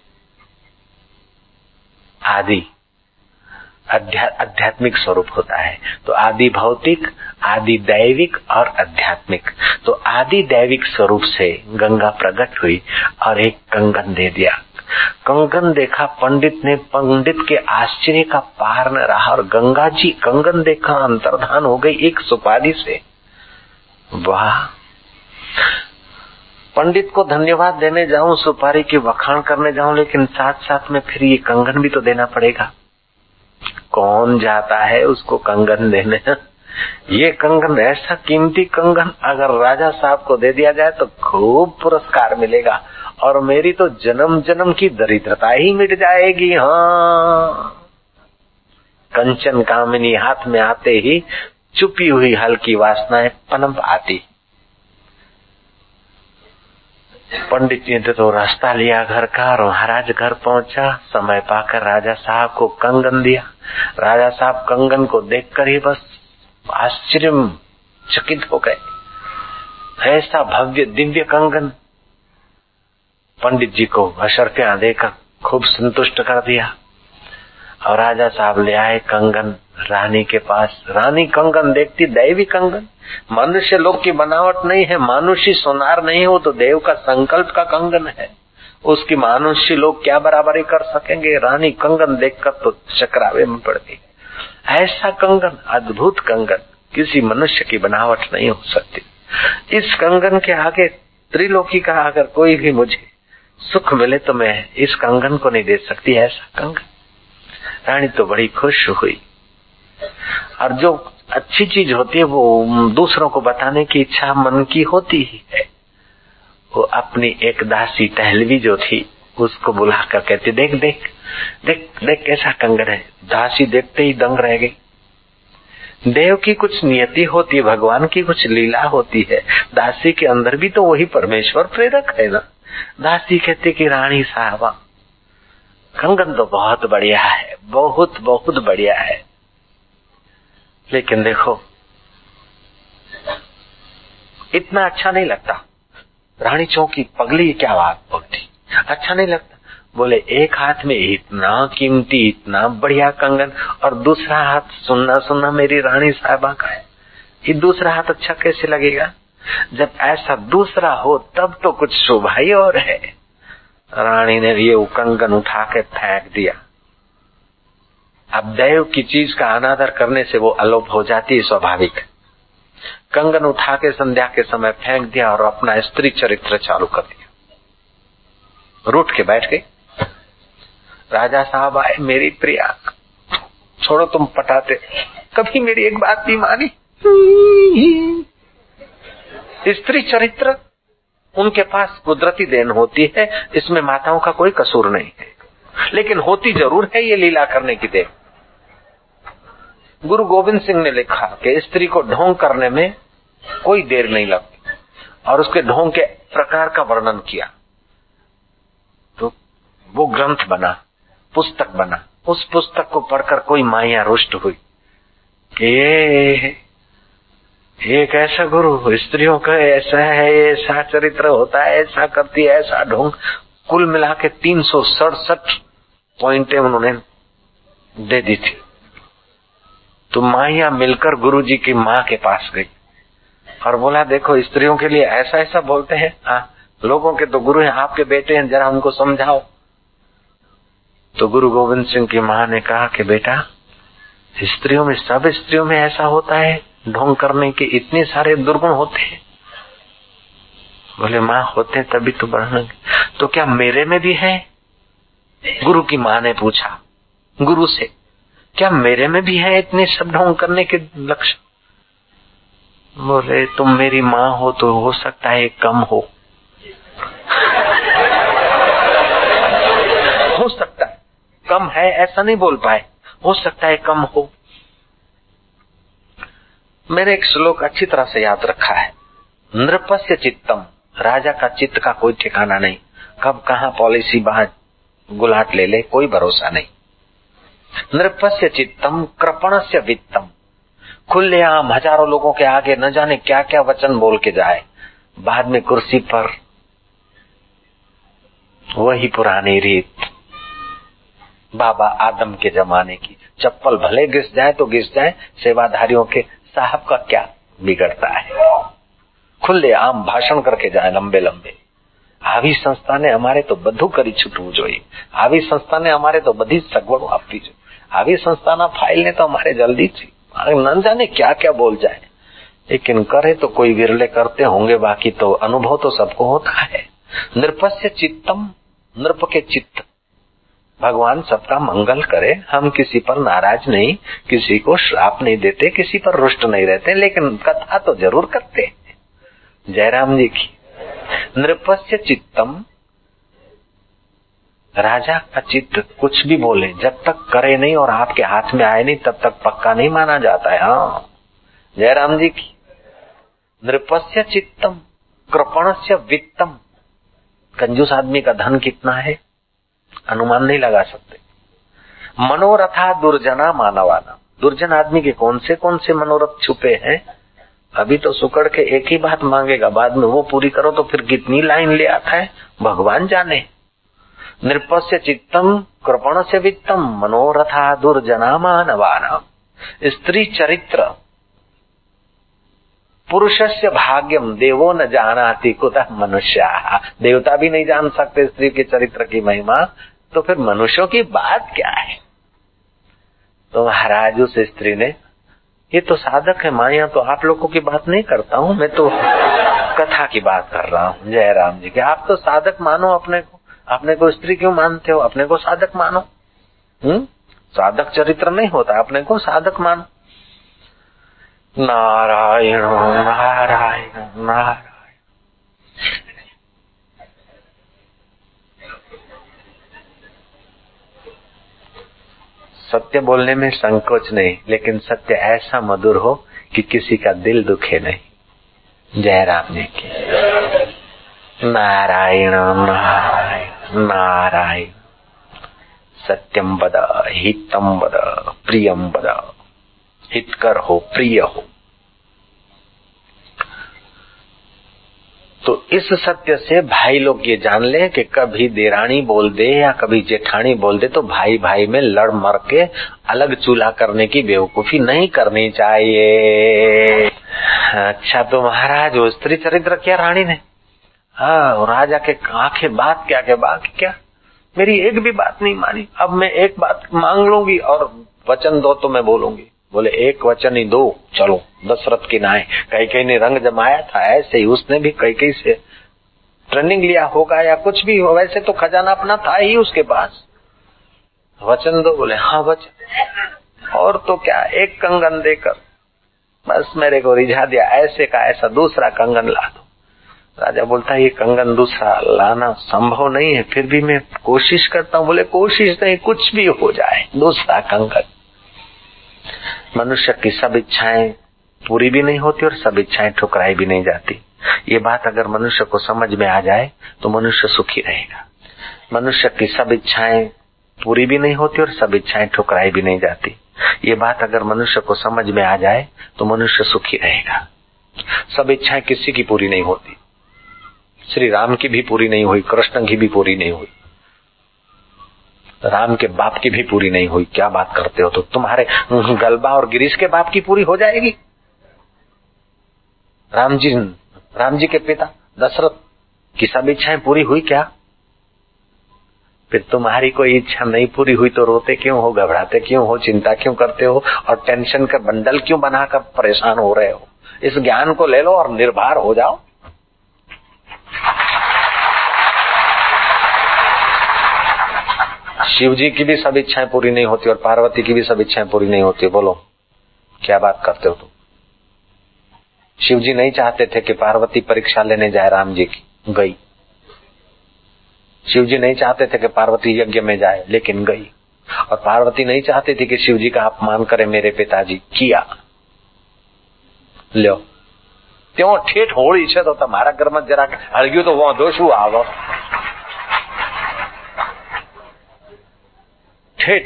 आदि आध्यात्मिक स्वरूप होता है। तो आदि भौतिक, आदि दैविक और आध्यात्मिक। तो आदि दैविक स्वरूप से गंगा प्रकट हुई और एक कंगन दे दिया। कंगन देखा पंडित ने, पंडित के आश्चर्य का पार न रहा और गंगा जी कंगन देखा अंतर्धान हो गई एक सुपारी से। वाह! पंडित को धन्यवाद देने जाऊं, सुपारी की वखाण करने जाऊं, लेकिन साथ साथ में फिर ये कंगन भी तो देना पड़ेगा। कौन जाता है उसको कंगन देने? ये कंगन ऐसा कीमती कंगन अगर राजा साहब को दे दिया जाए तो खूब पुरस्कार मिलेगा और मेरी तो जन्म जन्म की दरिद्रता ही मिट जाएगी। हाँ, कंचन कामिनी हाथ में आते ही छुपी हुई हल्की वासनाएं पनप आती। पंडित जी ने तो रास्ता लिया घर का और महाराज घर पहुंचा। समय पाकर राजा साहब को कंगन दिया। राजा साहब कंगन को देखकर ही बस आश्चर्यचकित हो गए। ऐसा भव्य दिव्य कंगन पंडित जी को अशर्फियां देकर खूब संतुष्ट कर दिया और राजा साहब ले आए कंगन रानी के पास। रानी कंगन देखती, दैवी कंगन, मनुष्य लोग की बनावट नहीं है, मानुषी सोनार नहीं है, वो तो देव का संकल्प का कंगन है। उसकी मानुषी लोग क्या बराबरी कर सकेंगे। रानी कंगन देखकर तो चकरावे में पड़ गई। ऐसा कंगन, अद्भुत कंगन, किसी मनुष्य की बनावट नहीं हो सकती। इस कंगन के आगे त्रिलोकी का अगर कोई भी मुझे सुख मिले तो मैं इस कंगन को नहीं दे सकती। ऐसा कंगन। रानी तो बड़ी खुश हुई। और जो अच्छी चीज होती है वो दूसरों को बताने की इच्छा मन की होती ही है। वो अपनी एक दासी टहलवी जो थी उसको बुलाकर कहती, देख देख देख देख कैसा कंगन है। दासी देखते ही दंग रह गई। देव की कुछ नियति होती है, भगवान की कुछ लीला होती है। दासी के अंदर भी तो वही परमेश्वर प्रेरक है ना। दासी कहती कि रानी साहबा कंगन तो बहुत बढ़िया है, बहुत बहुत बढ़िया है, लेकिन देखो इतना अच्छा नहीं लगता। रानी चौकी पगली क्या बात बोलती, अच्छा नहीं लगता। बोले एक हाथ में इतना कीमती इतना बढ़िया कंगन और दूसरा हाथ सुनना सुनना मेरी रानी साहबा का है, ये दूसरा हाथ अच्छा कैसे लगेगा। जब ऐसा दूसरा हो तब तो कुछ शोभा ही और है। रानी ने ये कंगन उठा के फेंक दिया। अब दैव की चीज का अनादर करने से वो अलोप हो जाती है, स्वाभाविक। कंगन उठा के संध्या के समय फेंक दिया और अपना स्त्री चरित्र चालू कर दिया। रूठ के बैठ गई। राजा साहब आए, मेरी प्रिया छोड़ो तुम पटाते, कभी मेरी एक बात नहीं मानी। स्त्री चरित्र उनके पास कुदरती देन होती है, इसमें माताओं का कोई कसूर नहीं है, लेकिन होती जरूर है ये लीला करने की देन। गुरु गोविंद सिंह ने लिखा कि स्त्री को ढोंग करने में कोई देर नहीं लगती और उसके ढोंग के प्रकार का वर्णन किया। तो वो ग्रंथ बना, पुस्तक बना। उस पुस्तक को पढ़कर कोई माया रुष्ट हुई कि ये कैसा गुरु, स्त्रियों का ऐसा है, ऐसा चरित्र होता है, ऐसा करती है, ऐसा ढोंग। कुल मिला के 367 पॉइंटें उन्होंने दे दी थी। तो माया मिलकर गुरु जी की माँ के पास गई और बोला, देखो स्त्रियों के लिए ऐसा ऐसा बोलते हैं, लोगों के तो गुरु हैं, आपके बेटे हैं, जरा उनको समझाओ। तो गुरु गोविंद सिंह की माँ ने कहा कि बेटा स्त्रियों में, सब स्त्रियों में ऐसा होता है, ढोंग करने के इतने सारे दुर्गुण होते हैं। बोले माँ होते तभी तो बढ़ने। तो क्या मेरे में भी है? गुरु की माँ ने पूछा गुरु से, क्या मेरे में भी है इतने सब ढोंग करने के लक्षण? बोले तुम मेरी माँ हो तो हो सकता है कम हो हो सकता है कम है, ऐसा नहीं बोल पाए, हो सकता है कम हो। मैंने एक श्लोक अच्छी तरह से याद रखा है, नृपस्य चित्तम, राजा का चित्त का कोई ठिकाना नहीं, कब कहाँ पॉलिसी बाहर गुलाट ले ले कोई भरोसा नहीं। नृपस्य चित्तम कृपणस्य वित्तम, खुलेआम हजारों लोगों के आगे न जाने क्या क्या वचन बोल के जाए, बाद में कुर्सी पर वही पुरानी रीत, बाबा आदम के जमाने की, चप्पल भले घिस जाए तो घिस जाए, सेवाधारियों के साहब का क्या बिगड़ता है। खुलेआम भाषण करके जाए लंबे लंबे। આવી સંસ્થાને અમારે તો બધું કરી છૂટવું જોઈએ, આવી સંસ્થાને અમારે તો બધી સગવડો આપવી જોઈએ, આવી સંસ્થાના ફાઇલને તો અમારે जल्दी न जाने क्या क्या बोल जाए, लेकिन करे तो कोई विरले करते होंगे, बाकी तो अनुभव तो सबको होता है। नृपस्य चित्तम, नृप के चित्त, भगवान सबका मंगल करे, हम किसी पर नाराज नहीं, किसी को श्राप नहीं देते, किसी पर रुष्ट नहीं रहते, लेकिन कथा तो जरूर करते हैं। जयराम जी की। नृपस्य चित्तम, राजा का चित्त कुछ भी बोले, जब तक करे नहीं और आपके हाथ में आए नहीं तब तक पक्का नहीं माना जाता है। हाँ, जयराम जी की। नृपस्य चित्तम कृपणस्य वित्तम, कंजूस आदमी का धन कितना है अनुमान नहीं लगा सकते। मनोरथा दुर्जना मानवाना, दुर्जन आदमी के कौन से मनोरथ छुपे हैं। अभी तो सुकड़ के एक ही बात मांगेगा, बाद में वो पूरी करो तो फिर कितनी लाइन ले आता है भगवान जाने। नृपस्य चित्तम कृपणस्य वित्तम मनोरथा दुर्जना मानवाना। स्त्री चरित्र पुरुषस्य भाग्यम देवो न जानाति कुतः मनुष्याः, देवता भी नहीं जान सकते स्त्री के चरित्र की महिमा, तो फिर मनुष्यों की बात क्या है। तो महाराज उस स्त्री ने, ये तो साधक है माया, तो आप लोगों की बात नहीं करता हूँ, मैं तो कथा की बात कर रहा हूँ। जयराम जी के। आप तो साधक मानो अपने को स्त्री क्यों मानते हो, अपने को साधक मानो। साधक चरित्र नहीं होता, अपने को साधक मानो। नारायण नारायण नारायण। सत्य बोलने में संकोच नहीं, लेकिन सत्य ऐसा मधुर हो कि किसी का दिल दुखे नहीं। जयराम जी की। नारायण नारायण नारायण। सत्यम वद हितम वद प्रियम वद, हितकर हो प्रिय हो। तो इस सत्य से भाई लोग ये जान ले कि कभी देरानी बोल दे या कभी जेठानी बोल दे तो भाई भाई में लड़ मर के अलग चूल्हा करने की बेवकूफी नहीं करनी चाहिए। अच्छा, तो महाराज वो स्त्री चरित्र किया रानी ने। हाँ, राजा के आंखें बात क्या के बात क्या, मेरी एक भी बात नहीं मानी। अब मैं एक बात मांग लूंगी और वचन दो तो मैं बोलूंगी। बोले एक वचन ही दो, चलो दशरथ की नाय। कैकेयी ने रंग जमाया था, ऐसे ही उसने भी कैकेयी से ट्रेनिंग लिया होगा या कुछ भी हो। वैसे तो खजाना अपना था ही उसके पास। वचन दो, बोले हाँ वचन। और तो क्या, एक कंगन देकर बस मेरे को रिझा दिया, ऐसे का ऐसा दूसरा कंगन ला दो। राजा बोलता है ये कंगन दूसरा लाना संभव नहीं है, फिर भी मैं कोशिश करता हूँ। बोले कोशिश नहीं, कुछ भी हो जाए, दूसरा कंगन। मनुष्य की सब इच्छाएं पूरी भी नहीं होती और सब इच्छाएं ठुकराई भी नहीं जाती। ये बात अगर मनुष्य को समझ में आ जाए तो मनुष्य सुखी रहेगा। मनुष्य की सब इच्छाएं पूरी भी नहीं होती और सब इच्छाएं ठुकराई भी नहीं जाती। ये बात अगर मनुष्य को समझ में आ जाए तो मनुष्य सुखी रहेगा। सब इच्छाएं किसी की पूरी नहीं होती। श्री राम की भी पूरी नहीं हुई, कृष्ण की भी पूरी नहीं हुई, राम के बाप की भी पूरी नहीं हुई। क्या बात करते हो, तो तुम्हारे गलबा और गिरीश के बाप की पूरी हो जाएगी। राम जी के पिता दशरथ की सब इच्छाएं पूरी हुई क्या? फिर तुम्हारी कोई इच्छा नहीं पूरी हुई तो रोते क्यों हो, घबराते क्यों हो, चिंता क्यों करते हो और टेंशन का बंडल क्यों बनाकर परेशान हो रहे हो? इस ज्ञान को ले लो और निर्भर हो जाओ। शिव जी की भी सब इच्छाएं पूरी नहीं होती और पार्वती की भी सब इच्छाएं पूरी नहीं होती। बोलो क्या बात करते हो तुम? शिव जी नहीं चाहते थे कि पार्वती परीक्षा लेने जाए, राम जी की गई। शिव जी नहीं चाहते थे कि पार्वती यज्ञ में जाए, लेकिन गई। और पार्वती नहीं चाहती थी कि शिव जी का अपमान करे मेरे पिताजी, किया। लो त्यो ठेठ होली छे तो તમારા ઘરમાં જરા હળગ્યું તો વાંધો શું આવે? ठेठ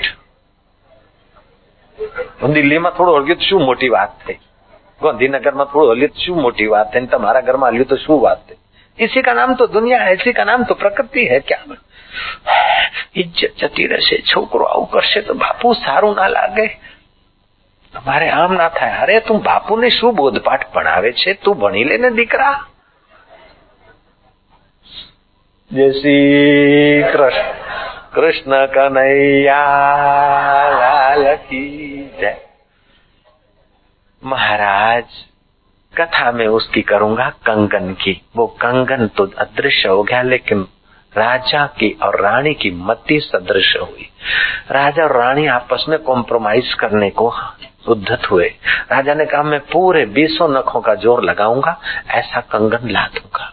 दिल्हीમાં થોડું હળગ્યું તો શું મોટી વાત થઈ, ગાંધીનગરમાં થોડું હલ્યું તો શું મોટી વાત થઈ, તમારા ઘરમાં હલ્યું તો શું વાત થઈ? इसी का नाम तो दुनिया है, इसी का नाम तो प्रकृति है। क्या इज्जत जती रहશે, છોકરો આવું કરશે તો બાપુ સારું ના લાગે, તમારે આમ ના થાય। અરે તું બાપુને શું બોધપાઠ ભણાવે છે, તું ભણી લે ને દીકરા। જય શ્રી કૃષ્ણ। कृष्ण कन्हैया लाल की जय। महाराज कथा में उसकी करूंगा कंगन की। वो कंगन तो अदृश्य हो गया, लेकिन राजा की और रानी की मति सदृश हुई। राजा और रानी आपस में कॉम्प्रोमाइज करने को उद्धत हुए। राजा ने कहा मैं पूरे 20 नखों का जोर लगाऊंगा, ऐसा कंगन ला दूंगा।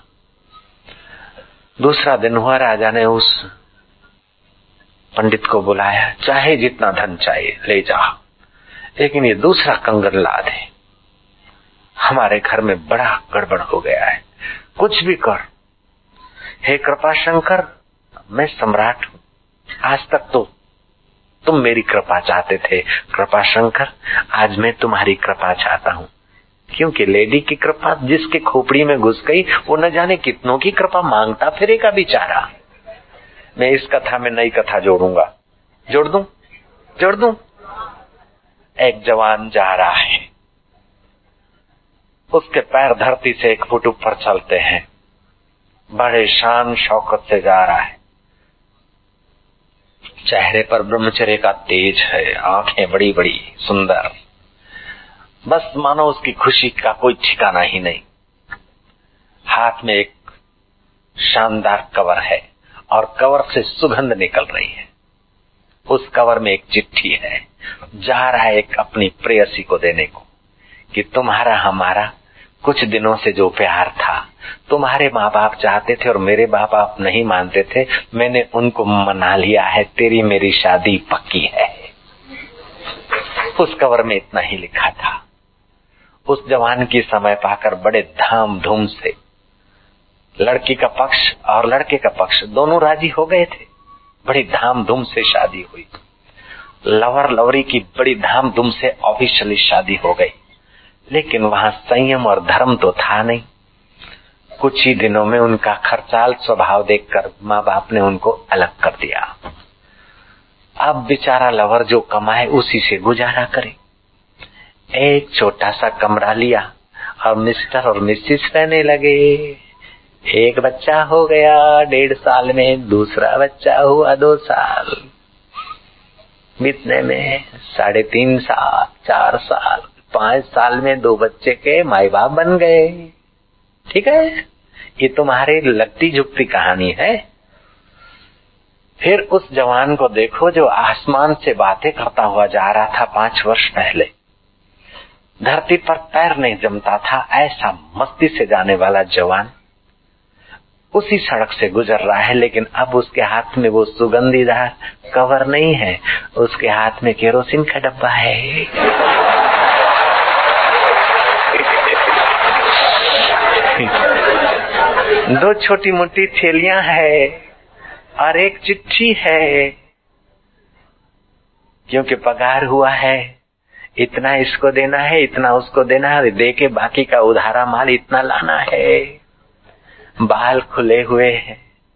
दूसरा दिन हुआ, राजा ने उस पंडित को बुलाया, चाहे जितना धन चाहिए ले जाओ, लेकिन ये दूसरा कंगन ला दे, हमारे घर में बड़ा गड़बड़ हो गया है, कुछ भी कर। हे कृपा शंकर, मैं सम्राट हूँ, आज तक तो तुम मेरी कृपा चाहते थे, कृपा शंकर आज मैं तुम्हारी कृपा चाहता हूँ। क्योंकि लेडी की कृपा जिसके खोपड़ी में घुस गई वो न जाने कितनों की कृपा मांगता फिरेगा बेचारा। मैं इस कथा में नई कथा जोड़ूंगा, जोड़ दूं। एक जवान जा रहा है, उसके पैर धरती से 1 फुट ऊपर चलते हैं, बड़े शान शौकत से जा रहा है, चेहरे पर ब्रह्मचर्य का तेज है, आंखें बड़ी बड़ी सुंदर, बस मानो उसकी खुशी का कोई ठिकाना ही नहीं। हाथ में एक शानदार कवर है और कवर से सुगंध निकल रही है। उस कवर में एक चिट्ठी है, जा रहा है एक अपनी प्रेयसी को देने को कि तुम्हारा हमारा कुछ दिनों से जो प्यार था, तुम्हारे माँ बाप चाहते थे और मेरे माँ बाप नहीं मानते थे, मैंने उनको मना लिया है, तेरी मेरी शादी पक्की है। उस कवर में इतना ही लिखा था। उस जवान की समय पाकर बड़े धाम धूम से लड़की का पक्ष और लड़के का पक्ष दोनों राजी हो गए थे। बड़ी धाम धूम से शादी हुई। लवर लवरी की बड़ी धाम धूम से ऑफिशियली शादी हो गई, लेकिन वहां संयम और धर्म तो था नहीं। कुछ ही दिनों में उनका खर्चाल स्वभाव देखकर माँ बाप ने उनको अलग कर दिया। अब बेचारा लवर जो कमाए उसी से गुजारा करे। एक छोटा सा कमरा लिया और मिस्टर और मिसेस रहने लगे। एक बच्चा हो गया 1.5 साल में, दूसरा बच्चा हुआ 2 साल बीतने में, 3.5 साल, 4 साल, 5 साल में 2 बच्चे के माई बाप बन गए। ठीक है, ये तुम्हारी लगती झुकती कहानी है। फिर उस जवान को देखो जो आसमान से बातें करता हुआ जा रहा था 5 वर्ष पहले। धरती पर पैर नहीं जमता था, ऐसा मस्ती से जाने वाला जवान उसी सड़क से गुजर रहा है, लेकिन अब उसके हाथ में वो सुगंधीदार कवर नहीं है, उसके हाथ में केरोसिन का डब्बा है। दो छोटी मोटी थैलियां है और एक चिट्ठी है, क्योंकि पगार हुआ है, इतना इसको देना है, इतना उसको देना है, दे के बाकी का उधारा माल इतना लाना है। बाल खुले हुए हैं,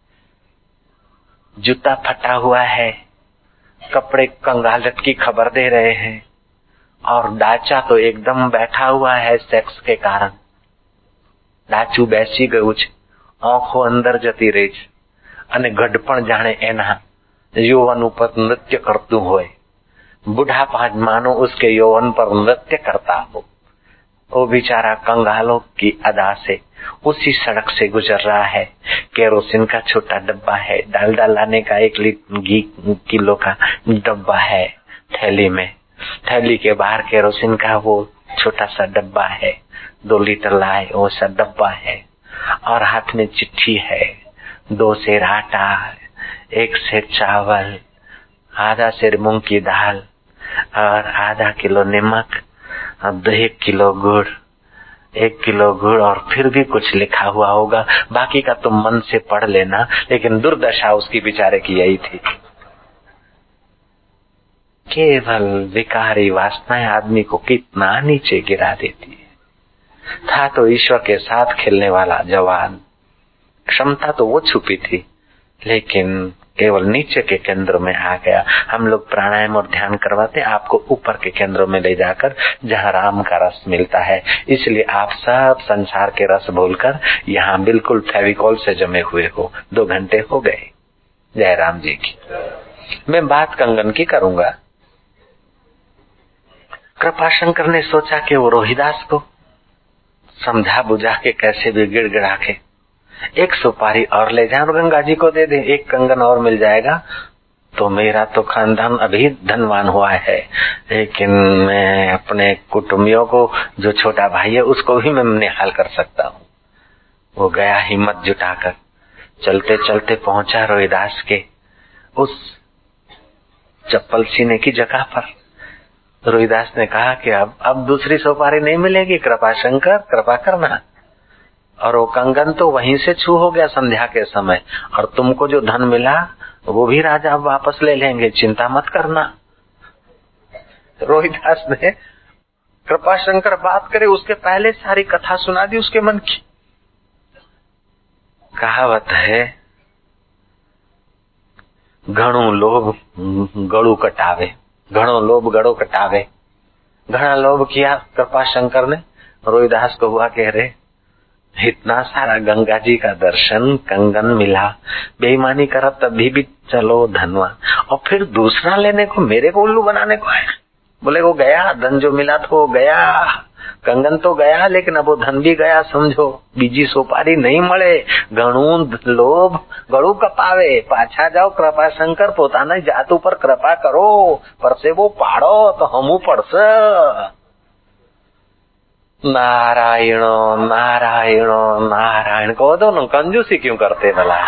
जूता फटा हुआ है, कपड़े कंगालट की खबर दे रहे हैं, और डाचा तो एकदम बैठा हुआ है सेक्स के कारण। डाचू બેસી ગયું છે, આંખો અંદર જતી રહી છે અને ગઢપણ જાણે એના यौवन ઉપર નૃત્ય કરતું હોય। बुढ़ापा मानो उसके यौवन पर नृत्य करता हो। वो बेचारा कंगालों की अदा से उसी सड़क से गुजर रहा है। केरोसिन का छोटा डब्बा है, डालडा लाने का 1 किलो का डब्बा है थैली में, थैली के बाहर केरोसिन का वो छोटा सा डब्बा है, 2 लीटर लाए वो सा डब्बा है, और हाथ में चिट्ठी है। 2 सेर आटा, 1 सेर चावल, आधा सेर मूंग की दाल और आधा किलो नमक और 1 किलो गुड़, 1 किलो गुड़, और फिर भी कुछ लिखा हुआ होगा, बाकी का तुम मन से पढ़ लेना। लेकिन दुर्दशा उसकी बेचारे की यही थी। केवल विकारी वासनाएं आदमी को कितना नीचे गिरा देती है। था तो ईश्वर के साथ खेलने वाला जवान, क्षमता तो वो छुपी थी, लेकिन केवल नीचे के केंद्र में आ गया। हम लोग प्राणायाम और ध्यान करवाते हैं आपको ऊपर के केंद्र में ले जाकर, जहाँ राम का रस मिलता है। इसलिए आप सब संसार के रस भूलकर यहाँ बिल्कुल फेविकॉल से जमे हुए हो। 2 घंटे हो गए। जय राम जी की। मैं बात कंगन की करूंगा। कृपाशंकर ने सोचा कि वो रोहिदास को समझा बुझा के कैसे भी गिड़गिड़ा के एक सुपारी और ले जाए और गंगा जी को दे दे, एक कंगन और मिल जाएगा तो मेरा तो खानदान अभी धनवान हुआ है, लेकिन मैं अपने कुटुंबियों को, जो छोटा भाई है उसको भी मैं निहाल कर सकता हूँ। वो गया हिम्मत जुटाकर, चलते चलते पहुंचा रोहिदास के उस चप्पल सीने की जगह पर। रोहिदास ने कहा कि अब दूसरी सुपारी नहीं मिलेगी, कृपा शंकर कृपा करना। और वो कंगन तो वहीं से छू हो गया संध्या के समय, और तुमको जो धन मिला वो भी राजा वापस ले लेंगे, चिंता मत करना। रोहिदास ने कृपा शंकर बात करे उसके पहले सारी कथा सुना दी उसके मन की। कहावत है, घणो लोभ गड़ू कटावे, घणो लोभ गड़ो कटावे। घना लोभ किया कृपा शंकर ने, रोहिदास को हुआ कह रहे इतना सारा गंगा जी का दर्शन, कंगन मिला, बेईमानी करा तभी भी चलो धनवा, और फिर दूसरा लेने को मेरे को उल्लू बनाने को आया। बोले वो गया, धन जो मिला तो वो गया, कंगन तो गया, लेकिन अब वो धन भी गया समझो, बीजी सुपारी नहीं मळे। घणू लोभ गळू कपावे, पाछा जाओ कृपा शंकर पोताना जात ऊपर कृपा करो, परसेवो पाड़ो तो हमू पड़स। नारायण नारायण नारायण कहो दो न, कंजूसी क्यों करते भला।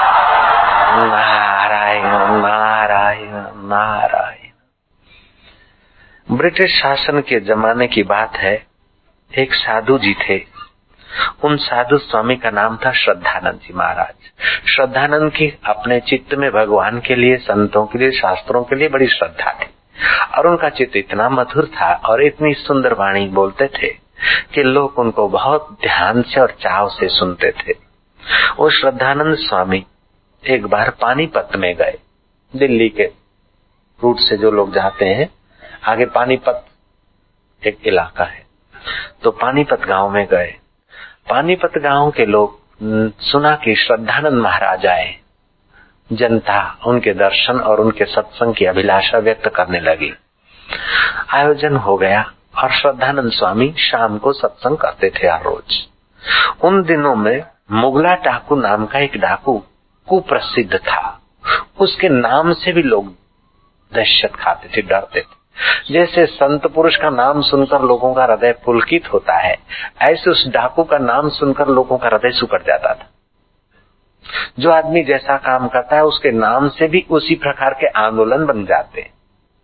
नारायण नारायण नारायण। ब्रिटिश शासन के जमाने की बात है, एक साधु जी थे। उन साधु स्वामी का नाम था श्रद्धानंद जी महाराज। श्रद्धानंद की अपने चित्त में भगवान के लिए, संतों के लिए, शास्त्रों के लिए बड़ी श्रद्धा थी, और उनका चित्त इतना मधुर था और इतनी सुंदर वाणी बोलते थे कि लोग उनको बहुत ध्यान से और चाव से सुनते थे। वो श्रद्धानंद स्वामी एक बार पानीपत में गए। दिल्ली के रूट से जो लोग जाते हैं, आगे पानीपत एक इलाका है, तो पानीपत गांव में गए। पानीपत गांव के लोग सुना कि श्रद्धानंद महाराज आए। जनता उनके दर्शन और उनके सत्संग की अभिलाषा व्यक्त करने लगी। आयोजन हो गया और श्रद्धानंद स्वामी शाम को सत्संग करते थे हर रोज। उन दिनों में मुगला डाकू नाम का एक डाकू कुप्रसिद्ध था। उसके नाम से भी लोग दहशत खाते थे, डरते थे। जैसे संत पुरुष का नाम सुनकर लोगों का हृदय पुलकित होता है, ऐसे उस डाकू का नाम सुनकर लोगों का हृदय सिकुड़ जाता था। जो आदमी जैसा काम करता है उसके नाम से भी उसी प्रकार के आंदोलन बन जाते हैं।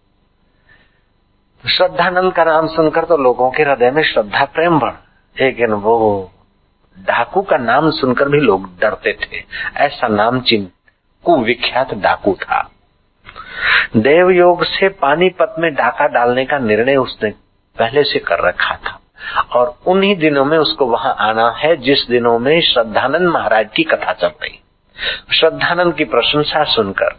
श्रद्धानंद का नाम सुनकर तो लोगों के हृदय में श्रद्धा प्रेम बढ़, लेकिन वो डाकू का नाम सुनकर भी लोग डरते थे। ऐसा नामचीन कुविख्यात डाकू था। देव योग से पानीपत में डाका डालने का निर्णय उसने पहले से कर रखा था, और उन्हीं दिनों में उसको वहां आना है जिस दिनों में श्रद्धानंद महाराज की कथा चल रही। श्रद्धानंद की प्रशंसा सुनकर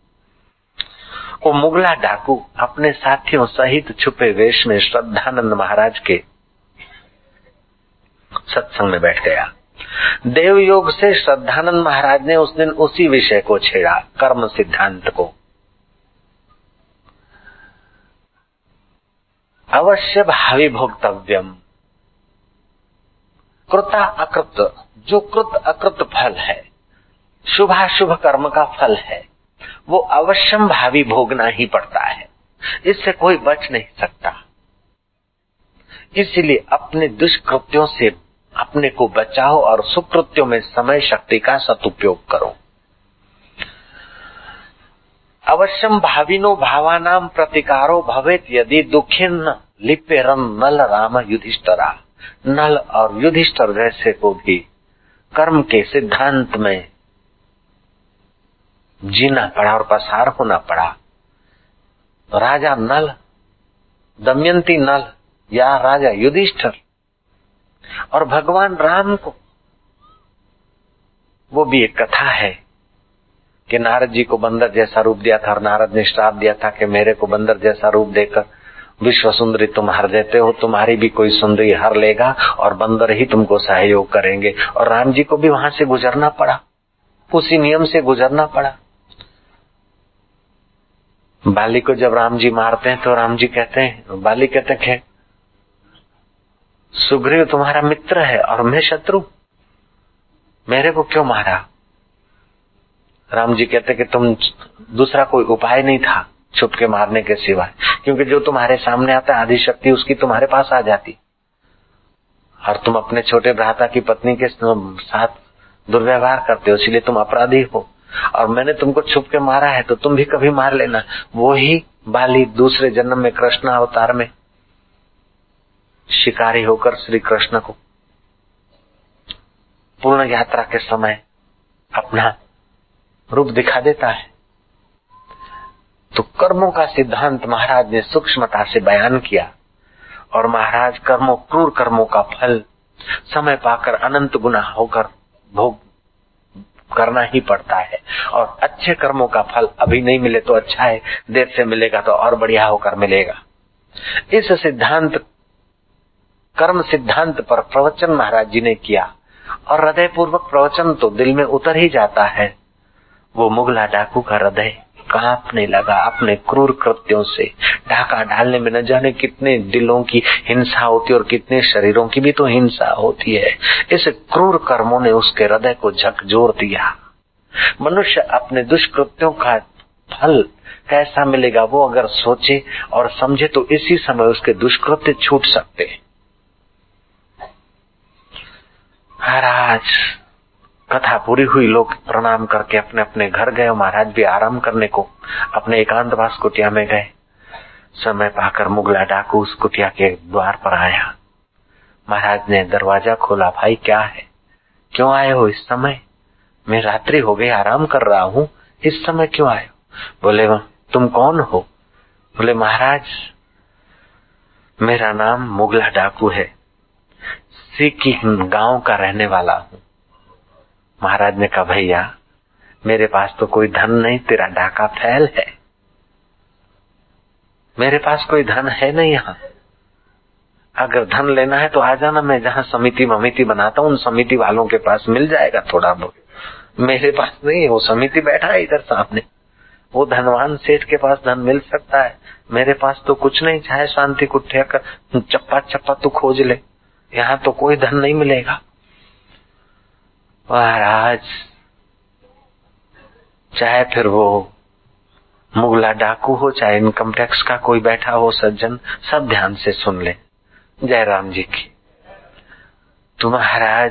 वो मुगला डाकू अपने साथियों सहित छुपे वेश में श्रद्धानंद महाराज के सत्संग में बैठ गया। देव योग से श्रद्धानंद महाराज ने उस दिन उसी विषय को छेड़ा, कर्म सिद्धांत को। अवश्य भावी भोक्तव्यम, कृता अकृत, जो कृत अकृत फल है, शुभाशुभ कर्म का फल है, वो अवश्यम भावी भोगना ही पड़ता है, इससे कोई बच नहीं सकता। इसीलिए अपने दुष्कृत्यों से अपने को बचाओ और सुकृत्यों में समय शक्ति का सदुपयोग करो। अवश्यम भाविनो भावानाम प्रतिकारो भवेत यदि दुखेन लिपेरम नल राम युधिष्ठरा। नल और युधिष्ठर जैसे को भी कर्म के सिद्धांत में जीना पड़ा और पसार होना पड़ा। राजा नल, दमयंती नल या राजा युधिष्ठिर और भगवान राम को, वो भी एक कथा है कि नारद जी को बंदर जैसा रूप दिया था और नारद ने श्राप दिया था कि मेरे को बंदर जैसा रूप देकर विश्व सुंदरी तुम हर देते हो, तुम्हारी भी कोई सुंदरी हर लेगा और बंदर ही तुमको सहयोग करेंगे। और राम जी को भी वहां से गुजरना पड़ा, उसी नियम से गुजरना पड़ा। बाली को जब राम जी मारते हैं तो राम जी कहते हैं, बाली कहते हैं सुग्रीव तुम्हारा मित्र है और मैं शत्रु। मेरे को क्यों मारा? राम जी कहते कि तुम दूसरा कोई उपाय नहीं था छुप के मारने के सिवाय, क्योंकि जो तुम्हारे सामने आता है आदि शक्ति उसकी तुम्हारे पास आ जाती, और तुम अपने छोटे भ्राता की पत्नी के साथ दुर्व्यवहार करते हो, इसलिए तुम अपराधी हो। और मैंने तुमको छुप के मारा है तो तुम भी कभी मार लेना। वो ही बाली दूसरे जन्म में कृष्ण अवतार में शिकारी होकर श्री कृष्ण को पूर्ण यात्रा के समय अपना रूप दिखा देता है। तो कर्मों का सिद्धांत महाराज ने सूक्ष्मता से बयान किया, और महाराज क्रूर कर्मों का फल समय पाकर अनंत गुना होकर भोग करना ही पड़ता है, और अच्छे कर्मों का फल अभी नहीं मिले तो अच्छा है, देर से मिलेगा तो और बढ़िया होकर मिलेगा। इस सिद्धांत कर्म सिद्धांत पर प्रवचन महाराज जी ने किया, और हृदय पूर्वक प्रवचन तो दिल में उतर ही जाता है। वो मुगला डाकू का हृदय कांपने लगा अपने क्रूर कृत्यों से। डाका डालने में न जाने कितने दिलों की हिंसा होती और कितने शरीरों की भी तो हिंसा होती है। इस क्रूर कर्मों ने उसके हृदय को झकझोर दिया। मनुष्य अपने दुष्कृत्यों का फल कैसा मिलेगा वो अगर सोचे और समझे तो इसी समय उसके दुष्कृत्य छूट सकते हैं। महाराज कथा पूरी हुई, लोग प्रणाम करके अपने अपने घर गए। महाराज भी आराम करने को अपने एकांतवास कुटिया में गए। समय पाकर मुगला डाकू उस कुटिया के द्वार पर आया। महाराज ने दरवाजा खोला। भाई क्या है, क्यों आए हो इस समय? मैं रात्रि हो गई, आराम कर रहा हूँ, इस समय क्यों आए हो? बोले तुम कौन हो? बोले महाराज मेरा नाम मुगला डाकू है, सीकी गांव का रहने वाला हूँ। महाराज ने कहा भैया मेरे पास तो कोई धन नहीं, तेरा डाका फैल है, मेरे पास कोई धन है नहीं यहाँ। अगर धन लेना है तो आ जाना, मैं जहाँ समिति ममिति बनाता हूँ उन समिति वालों के पास मिल जाएगा थोड़ा बहुत, मेरे पास नहीं है। वो समिति बैठा है इधर सामने, वो धनवान सेठ के पास धन मिल सकता है, मेरे पास तो कुछ नहीं। चाहे शांति कुटिया का चप्पा चप्पा तू खोज ले, यहाँ तो कोई धन नहीं मिलेगा। महाराज चाहे फिर वो मुगला डाकू हो, चाहे इनकम टैक्स का कोई बैठा हो सज्जन, सब ध्यान से सुन ले। जय राम जी की। तो महाराज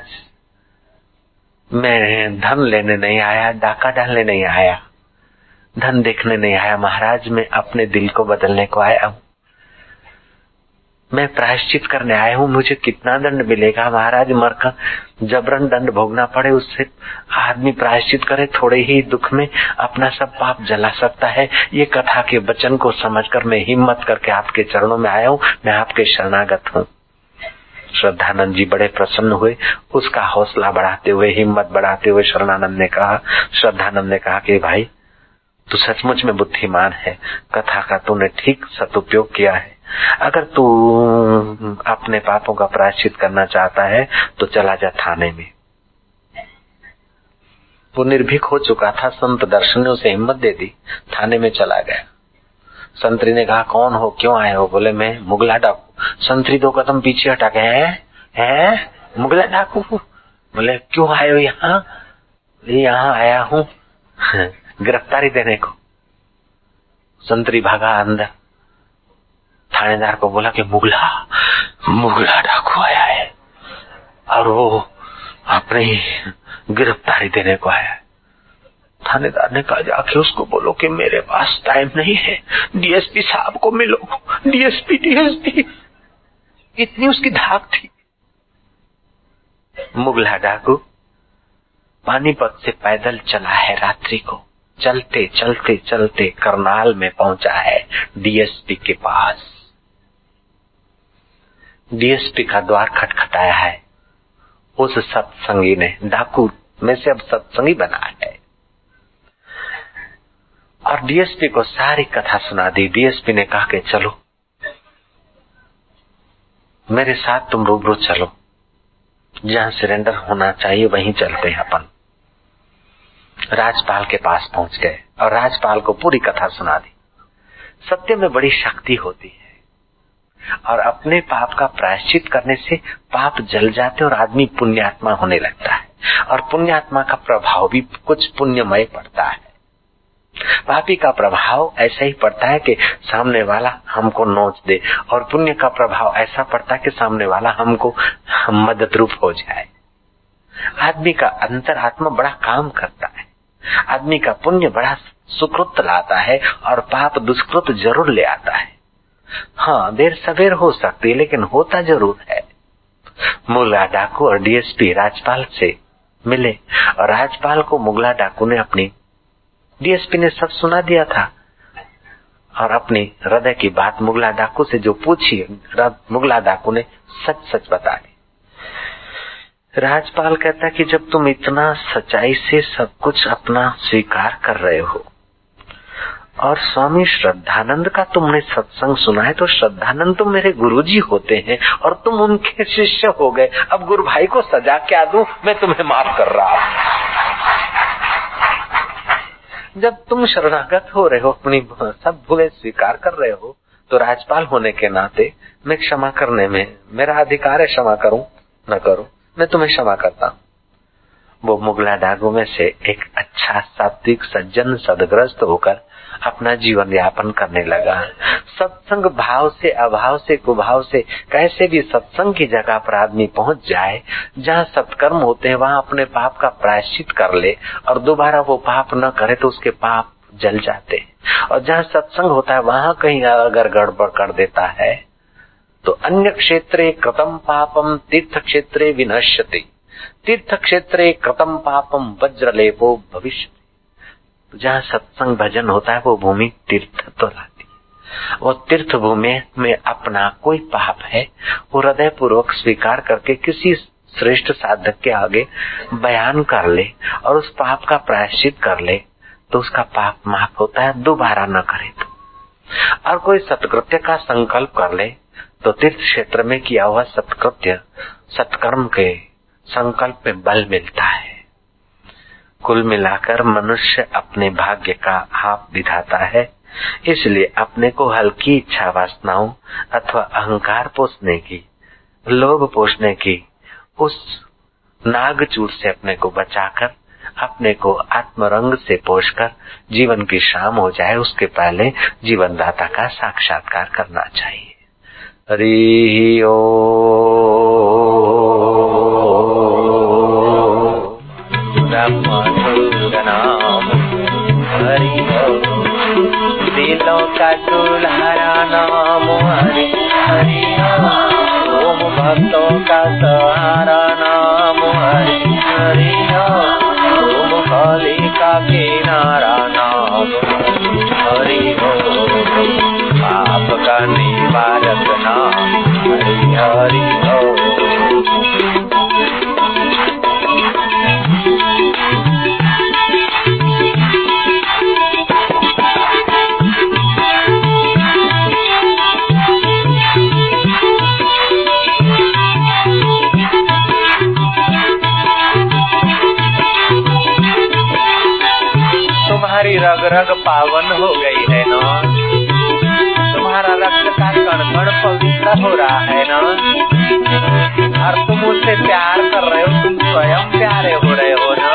मैं धन लेने नहीं आया, डाका डालने नहीं आया, धन देखने नहीं आया महाराज, मैं अपने दिल को बदलने को आया हूँ, मैं प्रायश्चित करने आया हूँ। मुझे कितना दंड मिलेगा महाराज? मरकर जबरन दंड भोगना पड़े उससे आदमी प्रायश्चित करे, थोड़े ही दुख में अपना सब पाप जला सकता है। ये कथा के वचन को समझकर मैं हिम्मत करके आपके चरणों में आया हूँ, मैं आपके शरणागत हूँ। श्रद्धानंद जी बड़े प्रसन्न हुए। उसका हौसला बढ़ाते हुए, हिम्मत बढ़ाते हुए श्रद्धानंद ने कहा कि भाई तू सचमुच में बुद्धिमान है, कथा का तूने ठीक सदुपयोग किया है। अगर तू अपने पापों का प्रायश्चित करना चाहता है तो चला जा थाने में। वो निर्भीक हो चुका था, संत दर्शन ने उसे हिम्मत दे दी, थाने में चला गया। संतरी ने कहा कौन हो, क्यों आए हो? बोले मैं मुगला डाकू। संतरी 2 कदम पीछे हटा गए। हैं मुगला डाकू? बोले क्यों आए हो यहाँ? यहाँ आया हूँ गिरफ्तारी देने को। संतरी भागा अंदर, थानेदार को बोला कि मुगला डाकू आया है और वो अपनी गिरफ्तारी देने को आया है। थानेदार ने कहा जाके उसको बोलो कि मेरे पास टाइम नहीं है, डीएसपी साहब को मिलो। डीएसपी इतनी उसकी धाक थी। मुगला डाकू पानीपत से पैदल चला है रात्रि को, चलते चलते चलते करनाल में पहुंचा है डीएसपी के पास। डीएसपी का द्वार खटखटाया है। उस सत्संगी ने, डाकू में से अब सत्संगी बना है, और डीएसपी को सारी कथा सुना दी। डीएसपी ने कहा कि चलो मेरे साथ, तुम रूबरू चलो, जहां सरेंडर होना चाहिए वहीं चलते हैं अपन। राजपाल के पास पहुंच गए और राजपाल को पूरी कथा सुना दी। सत्य में बड़ी शक्ति होती है, और अपने पाप का प्रायश्चित करने से पाप जल जाते और आदमी पुण्यात्मा होने लगता है। और पुण्यात्मा का प्रभाव भी कुछ पुण्यमय पड़ता है। पापी का प्रभाव ऐसा ही पड़ता है कि सामने वाला हमको नोच दे, और पुण्य का प्रभाव ऐसा पड़ता है कि सामने वाला हमको मदद रूप हो जाए। आदमी का अंतरात्मा बड़ा काम करता है। आदमी का पुण्य बड़ा सुकृत लाता है और पाप दुष्कृत जरूर ले आता है। हाँ, देर सवेर हो सकती है, लेकिन होता जरूर है। मुगला डाकू और डीएसपी राजपाल से मिले और राजपाल को मुगला डाकू ने अपनी, डीएसपी ने सब सुना दिया था और अपनी हृदय की बात मुगला डाकू से जो पूछी, मुगला डाकू ने सच सच बता दी। राजपाल कहता कि जब तुम इतना सच्चाई से सब कुछ अपना स्वीकार कर रहे हो और स्वामी श्रद्धानंद का तुमने सत्संग सुना है, तो श्रद्धानंद तो मेरे गुरुजी होते हैं और तुम उनके शिष्य हो गए। अब गुरु भाई को सजा क्या दूं, मैं तुम्हें माफ कर रहा हूं। जब तुम शरणागत हो रहे हो, अपनी सब भूले स्वीकार कर रहे हो, तो राजपाल होने के नाते मैं क्षमा करने में मेरा अधिकार है। क्षमा करूं न करूं, मैं तुम्हें क्षमा करता हूं। वो मुगला डाकू में से एक अच्छा सात्विक सज्जन सदग्रस्त होकर अपना जीवन यापन करने लगा। सत्संग भाव से, अभाव से, कुभाव से कैसे भी सत्संग की जगह पर आदमी पहुंच जाए, जहाँ सत्कर्म होते हैं वहाँ अपने पाप का प्रायश्चित कर ले और दोबारा वो पाप न करे तो उसके पाप जल जाते हैं। और जहाँ सत्संग होता है वहाँ कहीं अगर गड़बड़ कर देता है तो अन्य क्षेत्रे कृतं पापम तीर्थ क्षेत्रे विनश्यति, तीर्थ क्षेत्रे कृतं पापम वज्रलेपो भविष्यति। जहाँ सत्संग भजन होता है वो भूमि तीर्थत्व लाती है। वो तीर्थ भूमि में अपना कोई पाप है वो हृदय पूर्वक स्वीकार करके किसी श्रेष्ठ साधक के आगे बयान कर ले और उस पाप का प्रायश्चित कर ले तो उसका पाप माफ होता है, दोबारा न करे तो। और कोई सत्कृत्य का संकल्प कर ले तो तीर्थ क्षेत्र में किया हुआ सत्कृत्य, सत्कर्म के संकल्प में बल मिलता है। कुल मिलाकर मनुष्य अपने भाग्य का आप विधाता है। इसलिए अपने को हल्की इच्छा वासनाओं अथवा अहंकार पोषने की, लोभ पोषने की उस नागचूर से अपने को बचाकर अपने को आत्मरंग से पोषकर जीवन की शाम हो जाए, उसके पहले जीवन दाता का साक्षात्कार करना चाहिए। हरि ओम। नाम हरि दिलों का दुल्हारा नाम हरि हरि ओम, भक्तों का सहारा नाम हरि हरि ओम, गली का किनारा नाम हरि ओम, पाप का निवारक नाम हरि हरि ओम। तुम्हारी रग रग पावन हो गई है ना, तुम्हारा रक्त का कण कण पवित्र हो रहा है ना, और तुम उससे प्यार कर रहे हो, तुम स्वयं प्यारे हो रहे हो ना।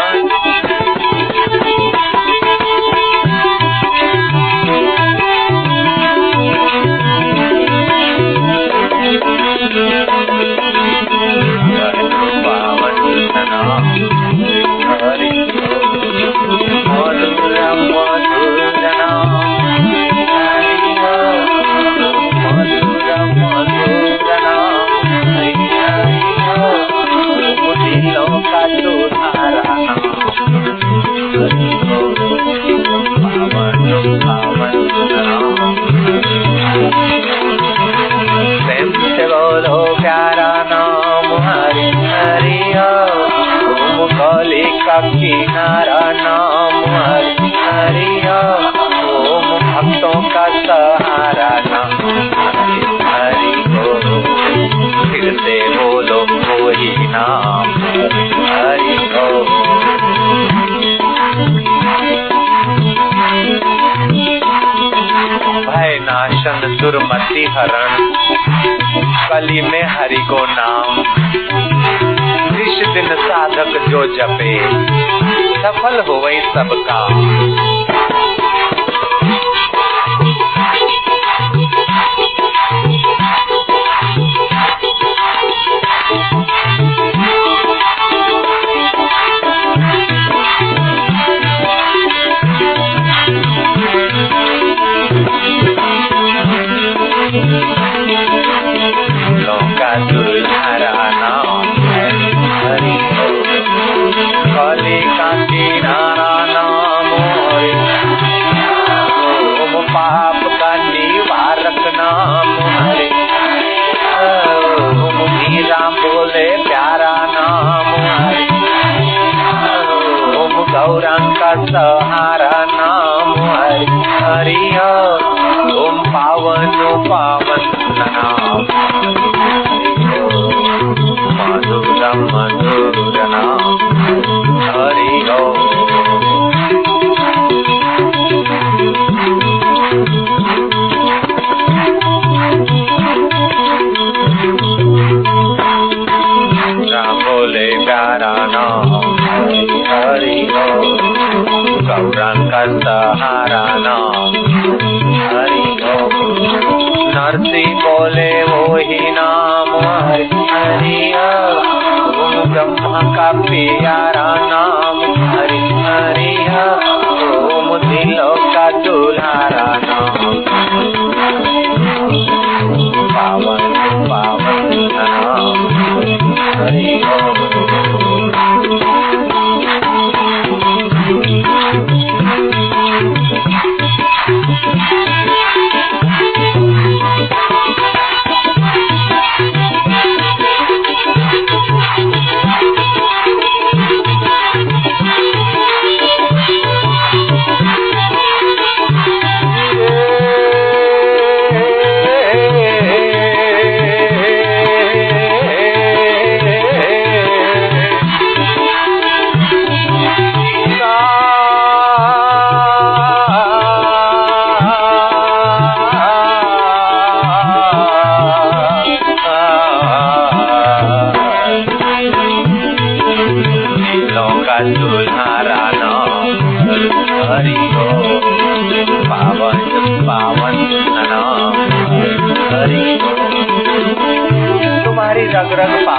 किनारा नाम हरि हरि ओम, भक्तों का सहारा नाम हरि हरि ओम, फिर से बोलो वही नाम हरि ओम। भय नाशन दुर्मति हरण, कली में हरि को नाम, विष नित दिन साधक जो जपे, सफल होवै सब काम। लौका दुल्हारा नाम हरि कली का किनारा नाम ओम पाप का निवारक नाम हरि ओम मीरा बोले प्यारा नाम हरि ओम गौरांग का सहारा नाम हरि हरि ओम पावन पावन नाम मधुर मधुर नाम हरि राम बोले प्यारा नाम हरि गौरांग का सहारा नाम हरि नरसिंह बोले वो ही नाम हरि हरि ओम ब्रह्मा का प्यारा नाम हरि हरि ओम दिलों का दुल्हारा नाम पावन पावन नाम हरि दुल्हारा नाम हरि पावन पावन नाम हरि तुम्हारी रग रग